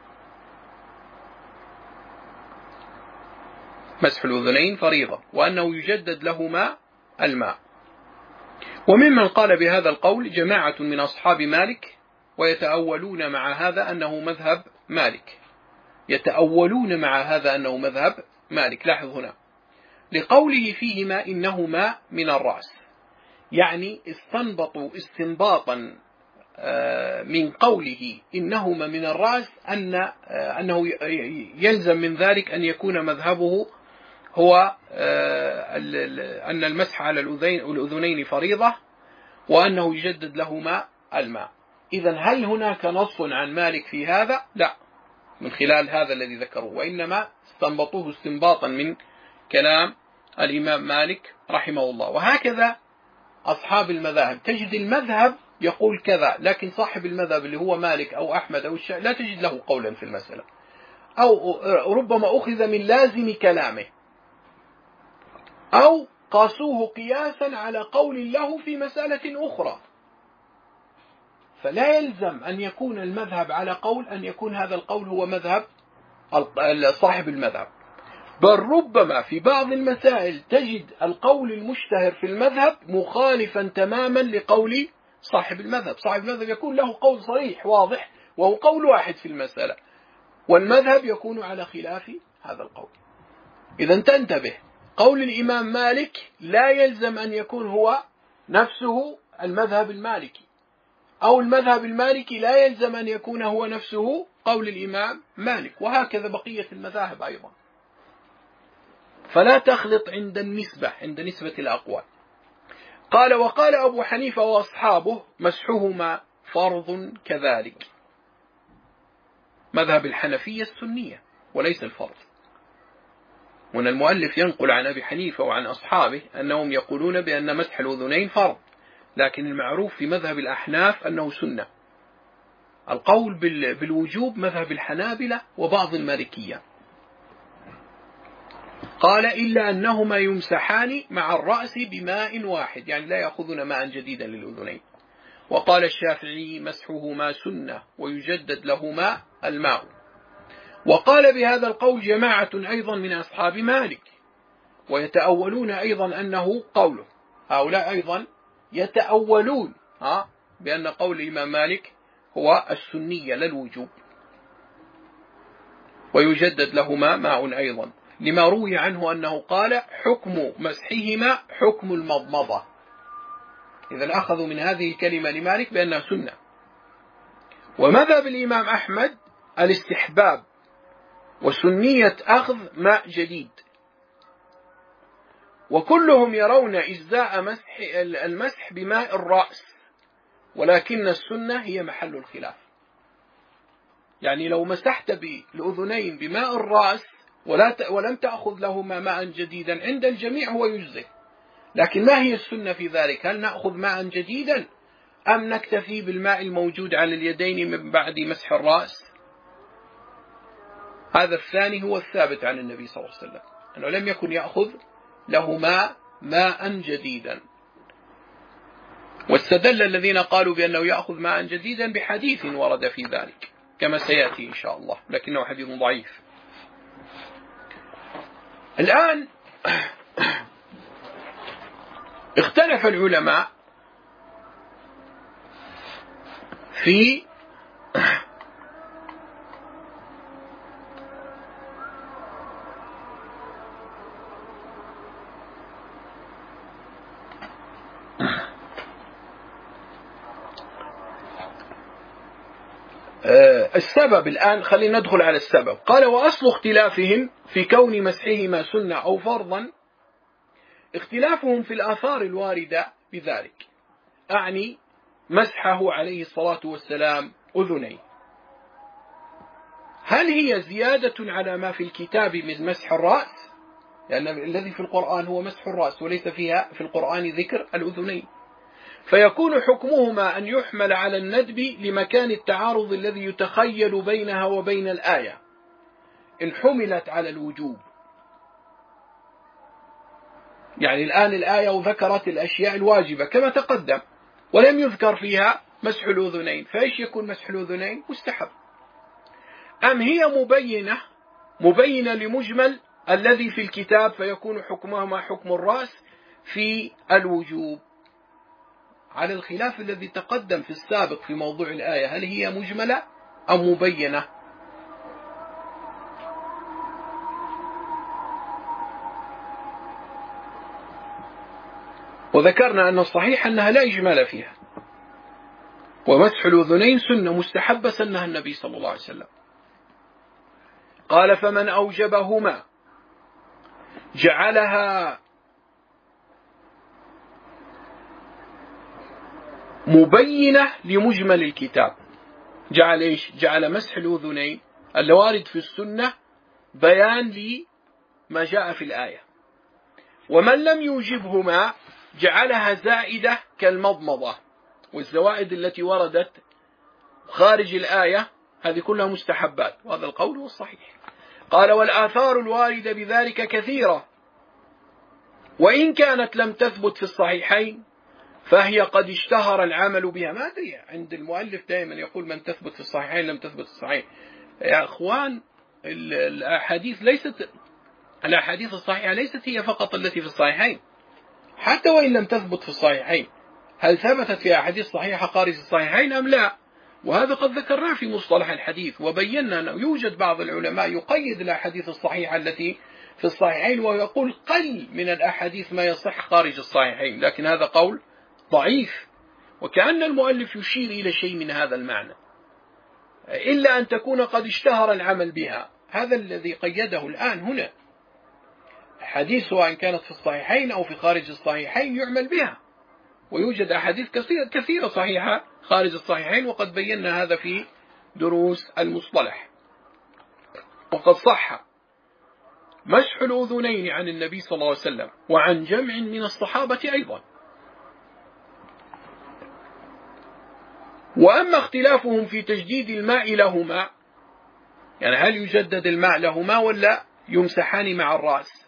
مسح الأذنين فريضة وأنه يجدد لهما الماء. وممن قال بهذا القول جماعة من أصحاب مالك ويتأولون مع هذا أنه مذهب مالك يتأولون مع هذا أنه مذهب مالك. لاحظ هنا لقوله فيهما إنهما من الرأس، يعني استنبطوا استنباطا من قوله إنهما من الرأس أن أنه يلزم من ذلك أن يكون مذهبه هو أن المسح على الأذنين فريضة وأنه يجدد لهما الماء. إذن هل هناك نص عن مالك في هذا؟ لا، من خلال هذا الذي ذكروه، وإنما استنبطوه استنباطا من كلام الإمام مالك رحمه الله. وهكذا أصحاب المذاهب، تجد المذهب يقول كذا لكن صاحب المذهب اللي هو مالك أو أحمد أو الشافعي لا تجد له قولا في المسألة، أو ربما أخذ من لازم كلامه أو قاسوه قياسا على قول له في مسألة أخرى. فلا يلزم أن يكون المذهب على قول أن يكون هذا القول هو مذهب صاحب المذهب، بل ربما في بعض المسائل تجد القول المشتهر في المذهب مخالفا تماما لقول صاحب المذهب. صاحب المذهب يكون له قول صريح واضح وهو قول واحد في المسألة، والمذهب يكون على خلاف هذا القول. إذا تنتبه، قول الإمام مالك لا يلزم أن يكون هو نفسه المذهب المالكي، أو المذهب المالكي لا يلزم أن يكون هو نفسه قول الإمام مالك، وهكذا بقية المذاهب أيضا. فلا تخلط عند النسبة عند نسبة الأقوال. قال وقال أبو حنيفة وأصحابه مسحهما فرض كذلك. مذهب الحنفية السنية وليس الفرض. وأن المؤلف ينقل عن أبي حنيفة وعن أصحابه أنهم يقولون بأن مسح الأذنين فرض، لكن المعروف في مذهب الأحناف أنه سنة. القول بالوجوب مذهب الحنابلة وبعض المالكية. قال إلا أنهما يمسحان مع الرأس بماء واحد، يعني لا يأخذون ماء جديدا للأذنين. وقال الشافعي مسحهما سنة ويجدد لهما الماء. وقال بهذا القول جماعة أيضا من أصحاب مالك ويتأولون أيضا أنه قوله. هؤلاء أيضا يتأولون ها بأن قول الإمام مالك هو السنية لا الوجوب، ويجدد لهما ماء أيضا، لما روي عنه أنه قال حكم مسحهما حكم المضمضة. إذا أخذوا من هذه الكلمة لمالك بأنها سنة. ومذهب الإمام أحمد الاستحباب وسنية أخذ ماء جديد، وكلهم يرون إجزاء مسح المسح بماء الرأس، ولكن السنة هي محل الخلاف. يعني لو مسحت بالأذنين بماء الرأس ولا ولم تأخذ لهما ماء جديدا عند الجميع هو يجزئ، لكن ما هي السنة في ذلك؟ هل نأخذ ماء جديدا أم نكتفي بالماء الموجود على اليدين من بعد مسح الرأس؟ هذا الثاني هو الثابت عن النبي صلى الله عليه وسلم أنه لم يكن يأخذ له ماء ماء جديدا. واستدل الذين قالوا بأنه يأخذ ماء جديدا بحديث ورد في ذلك كما سيأتي إن شاء الله، لكنه حديث ضعيف. الآن اختلف العلماء في السبب. الآن خلينا ندخل على السبب. قال: وأصل اختلافهم في كون مسحهما سنة أو فرضا اختلافهم في الآثار الواردة بذلك، أعني مسحه عليه الصلاة والسلام أذنيه، هل هي زيادة على ما في الكتاب من مسح الرأس؟ لأن الذي في القرآن هو مسح الرأس وليس فيها في القرآن ذكر الأذنين، فيكون حكمهما أن يحمل على الندب لمكان التعارض الذي يتخيل بينها وبين الآية إن حملت على الوجوب. يعني الآن الآية وذكرت الأشياء الواجبة كما تقدم ولم يذكر فيها مسح الأذنين، فإيش يكون مسح الأذنين؟ مستحب. أم هي مبينة مبينة لمجمل الذي في الكتاب فيكون حكمهما حكم الرأس في الوجوب، على الخلاف الذي تقدم في السابق في موضوع الآية، هل هي مجملة أم مبينة؟ وذكرنا أن الصحيح أنها لا إجمال فيها، ومسح الأذنين سنة مستحبة سنها النبي صلى الله عليه وسلم. قال: فمن أوجبهما جعلها مبينة لمجمل الكتاب. جعل إيش؟ جعل مسح الأذنين الوارد في السنة بيان لما جاء في الآية. ومن لم يوجبهما جعلها زائدة كالمضمضة، والزوائد التي وردت خارج الآية هذه كلها مستحبات، وهذا القول هو الصحيح. قال: والآثار الواردة بذلك كثيرة، وإن كانت لم تثبت في الصحيحين فهي قد اشتهر العمل بها. ما أدري، عند المؤلف دائما يقول من تثبت في الصحيحين لم تثبت في الصحيحين. يا أخوان، الأحاديث ليست الأحاديث الصحيحة ليست هي فقط التي في الصحيحين، حتى وإن لم تثبت في الصحيحين، هل ثبتت في أحاديث صحيحة خارج الصحيحين أم لا؟ وهذا قد ذكرناه في مصطلح الحديث، وبينا أنه يوجد بعض العلماء يقيد الأحاديث الصحيحة التي في الصحيحين ويقول قل من الأحاديث ما يصح خارج الصحيحين، لكن هذا قول ضعيف، وكأن المؤلف يشير إلى شيء من هذا المعنى، إلا أن تكون قد اشتهر العمل بها. هذا الذي قيده الآن هنا، حديث سواء كانت في الصحيحين أو في خارج الصحيحين يعمل بها، ويوجد أحاديث كثيرة صحيحة خارج الصحيحين، وقد بينا هذا في دروس المصطلح. وقد صح مسح الأذنين عن النبي صلى الله عليه وسلم وعن جمع من الصحابة أيضا. وأما اختلافهم في تجديد الماء لهما، يعني هل يجدد الماء لهما ولا يمسحان مع الرأس؟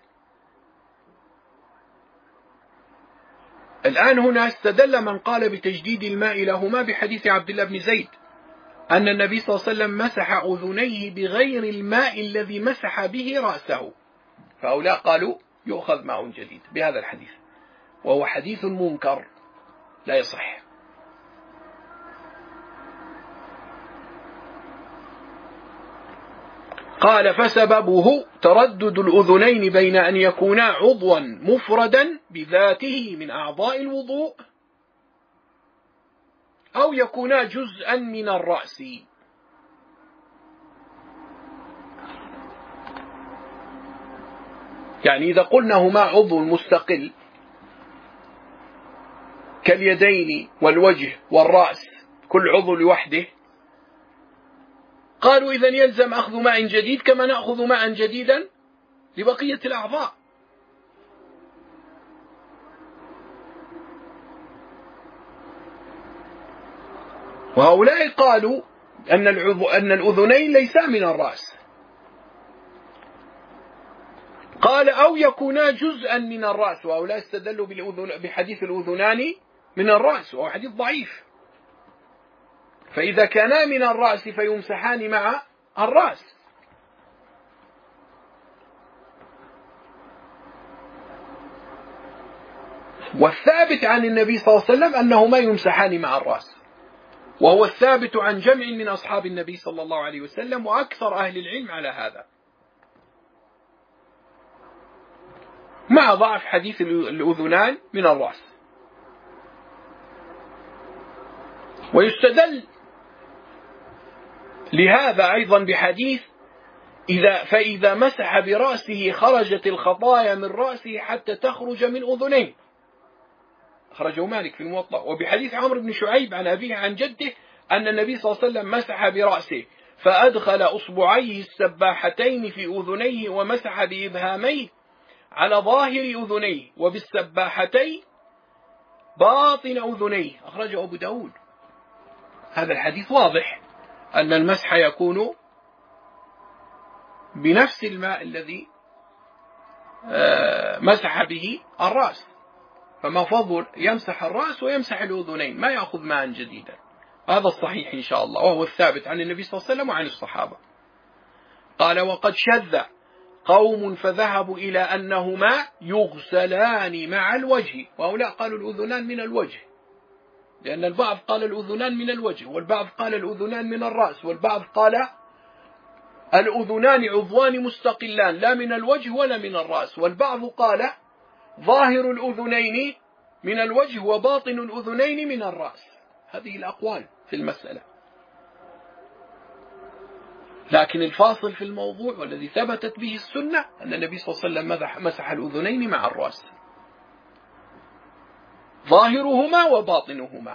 الآن هنا استدل من قال بتجديد الماء لهما بحديث عبد الله بن زيد أن النبي صلى الله عليه وسلم مسح أذنيه بغير الماء الذي مسح به رأسه، فهؤلاء قالوا يؤخذ ماء جديد بهذا الحديث، وهو حديث منكر لا يصح. قال: فسببه تردد الأذنين بين أن يكونا عضوا مفردا بذاته من أعضاء الوضوء أو يكونا جزءا من الرأس. يعني إذا قلنا هما عضو مستقل كاليدين والوجه والرأس كل عضو لوحده، قالوا إذن يلزم أخذ ماء جديد كما نأخذ ماء جديدا لبقية الأعضاء. وهؤلاء قالوا أن العضو أن الأذنين ليسا من الرأس، قال أو يكونا جزءا من الرأس، وهؤلاء استدلوا بحديث الأذنان من الرأس وهو حديث ضعيف، فإذا كانا من الرأس فيمسحان مع الرأس. والثابت عن النبي صلى الله عليه وسلم أنهما يمسحان مع الرأس، وهو الثابت عن جمع من أصحاب النبي صلى الله عليه وسلم وأكثر أهل العلم على هذا، مع ضعف حديث الأذنان من الرأس. ويستدل لهذا أيضا بحديث إذا فإذا مسح برأسه خرجت الخطايا من رأسه حتى تخرج من أذنيه، أخرجه مالك في الموطأ. وبحديث عمرو بن شعيب عن أبيه عن جده أن النبي صلى الله عليه وسلم مسح برأسه فأدخل أصبعيه السباحتين في أذنيه ومسح بإبهاميه على ظاهر أذنيه وبالسباحتين باطن أذنيه، أخرجه أبو داود. هذا الحديث واضح أن المسح يكون بنفس الماء الذي مسح به الرأس، فما فضل يمسح الرأس ويمسح الأذنين، ما يأخذ ماء جديدا. هذا الصحيح إن شاء الله، وهو الثابت عن النبي صلى الله عليه وسلم وعن الصحابة. قال وقد شذ قوم فذهبوا إلى أنهما يغسلان مع الوجه، وهؤلاء قالوا الأذنان من الوجه، لأن البعض قال الأذنان من الوجه، والبعض قال الأذنان من الرأس، والبعض قال الأذنان عضوان مستقلان لا من الوجه ولا من الرأس، والبعض قال ظاهر الأذنين من الوجه وباطن الأذنين من الرأس. هذه الأقوال في المسألة، لكن الفاصل في الموضوع والذي ثبتت به السنة أن النبي صلى الله عليه وسلم مسح الأذنين مع الرأس، ظاهرهما وباطنهما.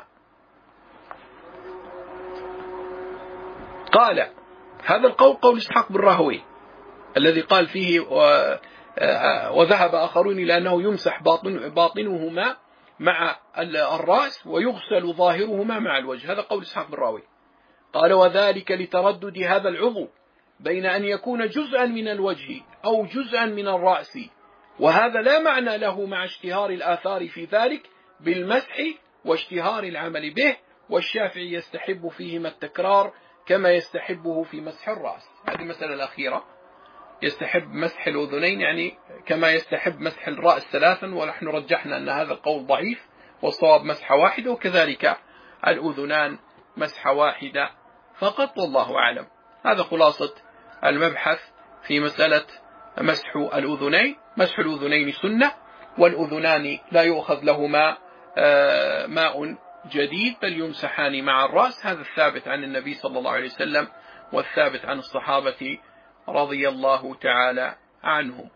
قال هذا القول قول إسحاق بن راهويه الذي قال فيه وذهب آخرون إلى أنه يمسح باطن باطنهما مع الرأس ويغسل ظاهرهما مع الوجه، هذا قول إسحاق بن راهويه. قال وذلك لتردد هذا العضو بين أن يكون جزءا من الوجه أو جزءا من الرأس، وهذا لا معنى له مع اشتهار الآثار في ذلك بالمسح واشتهار العمل به، والشافعي يستحب فيهما التكرار كما يستحبه في مسح الرأس. هذه المسألة الأخيرة، يستحب مسح الأذنين يعني كما يستحب مسح الرأس ثلاثا، ونحن رجحنا أن هذا القول ضعيف والصواب مسحة واحدة، وكذلك الأذنان مسحة واحدة فقط، والله أعلم. هذا خلاصة المبحث في مسألة مسح الأذنين. مسح الأذنين سنة، والأذنان لا يؤخذ لهما ماء جديد بل يمسحان مع الرأس، هذا الثابت عن النبي صلى الله عليه وسلم والثابت عن الصحابة رضي الله تعالى عنهم.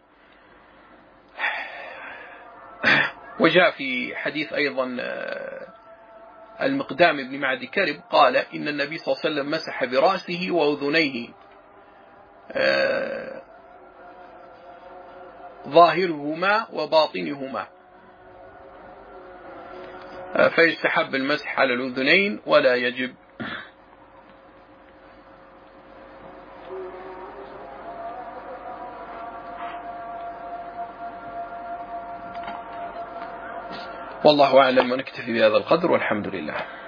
وجاء في حديث أيضا المقدام بن معدي كرب قال إن النبي صلى الله عليه وسلم مسح برأسه وأذنيه ظاهرهما وباطنهما، فيستحب المسح على الأذنين ولا يجب. والله أعلم، ونكتفي بهذا القدر والحمد لله.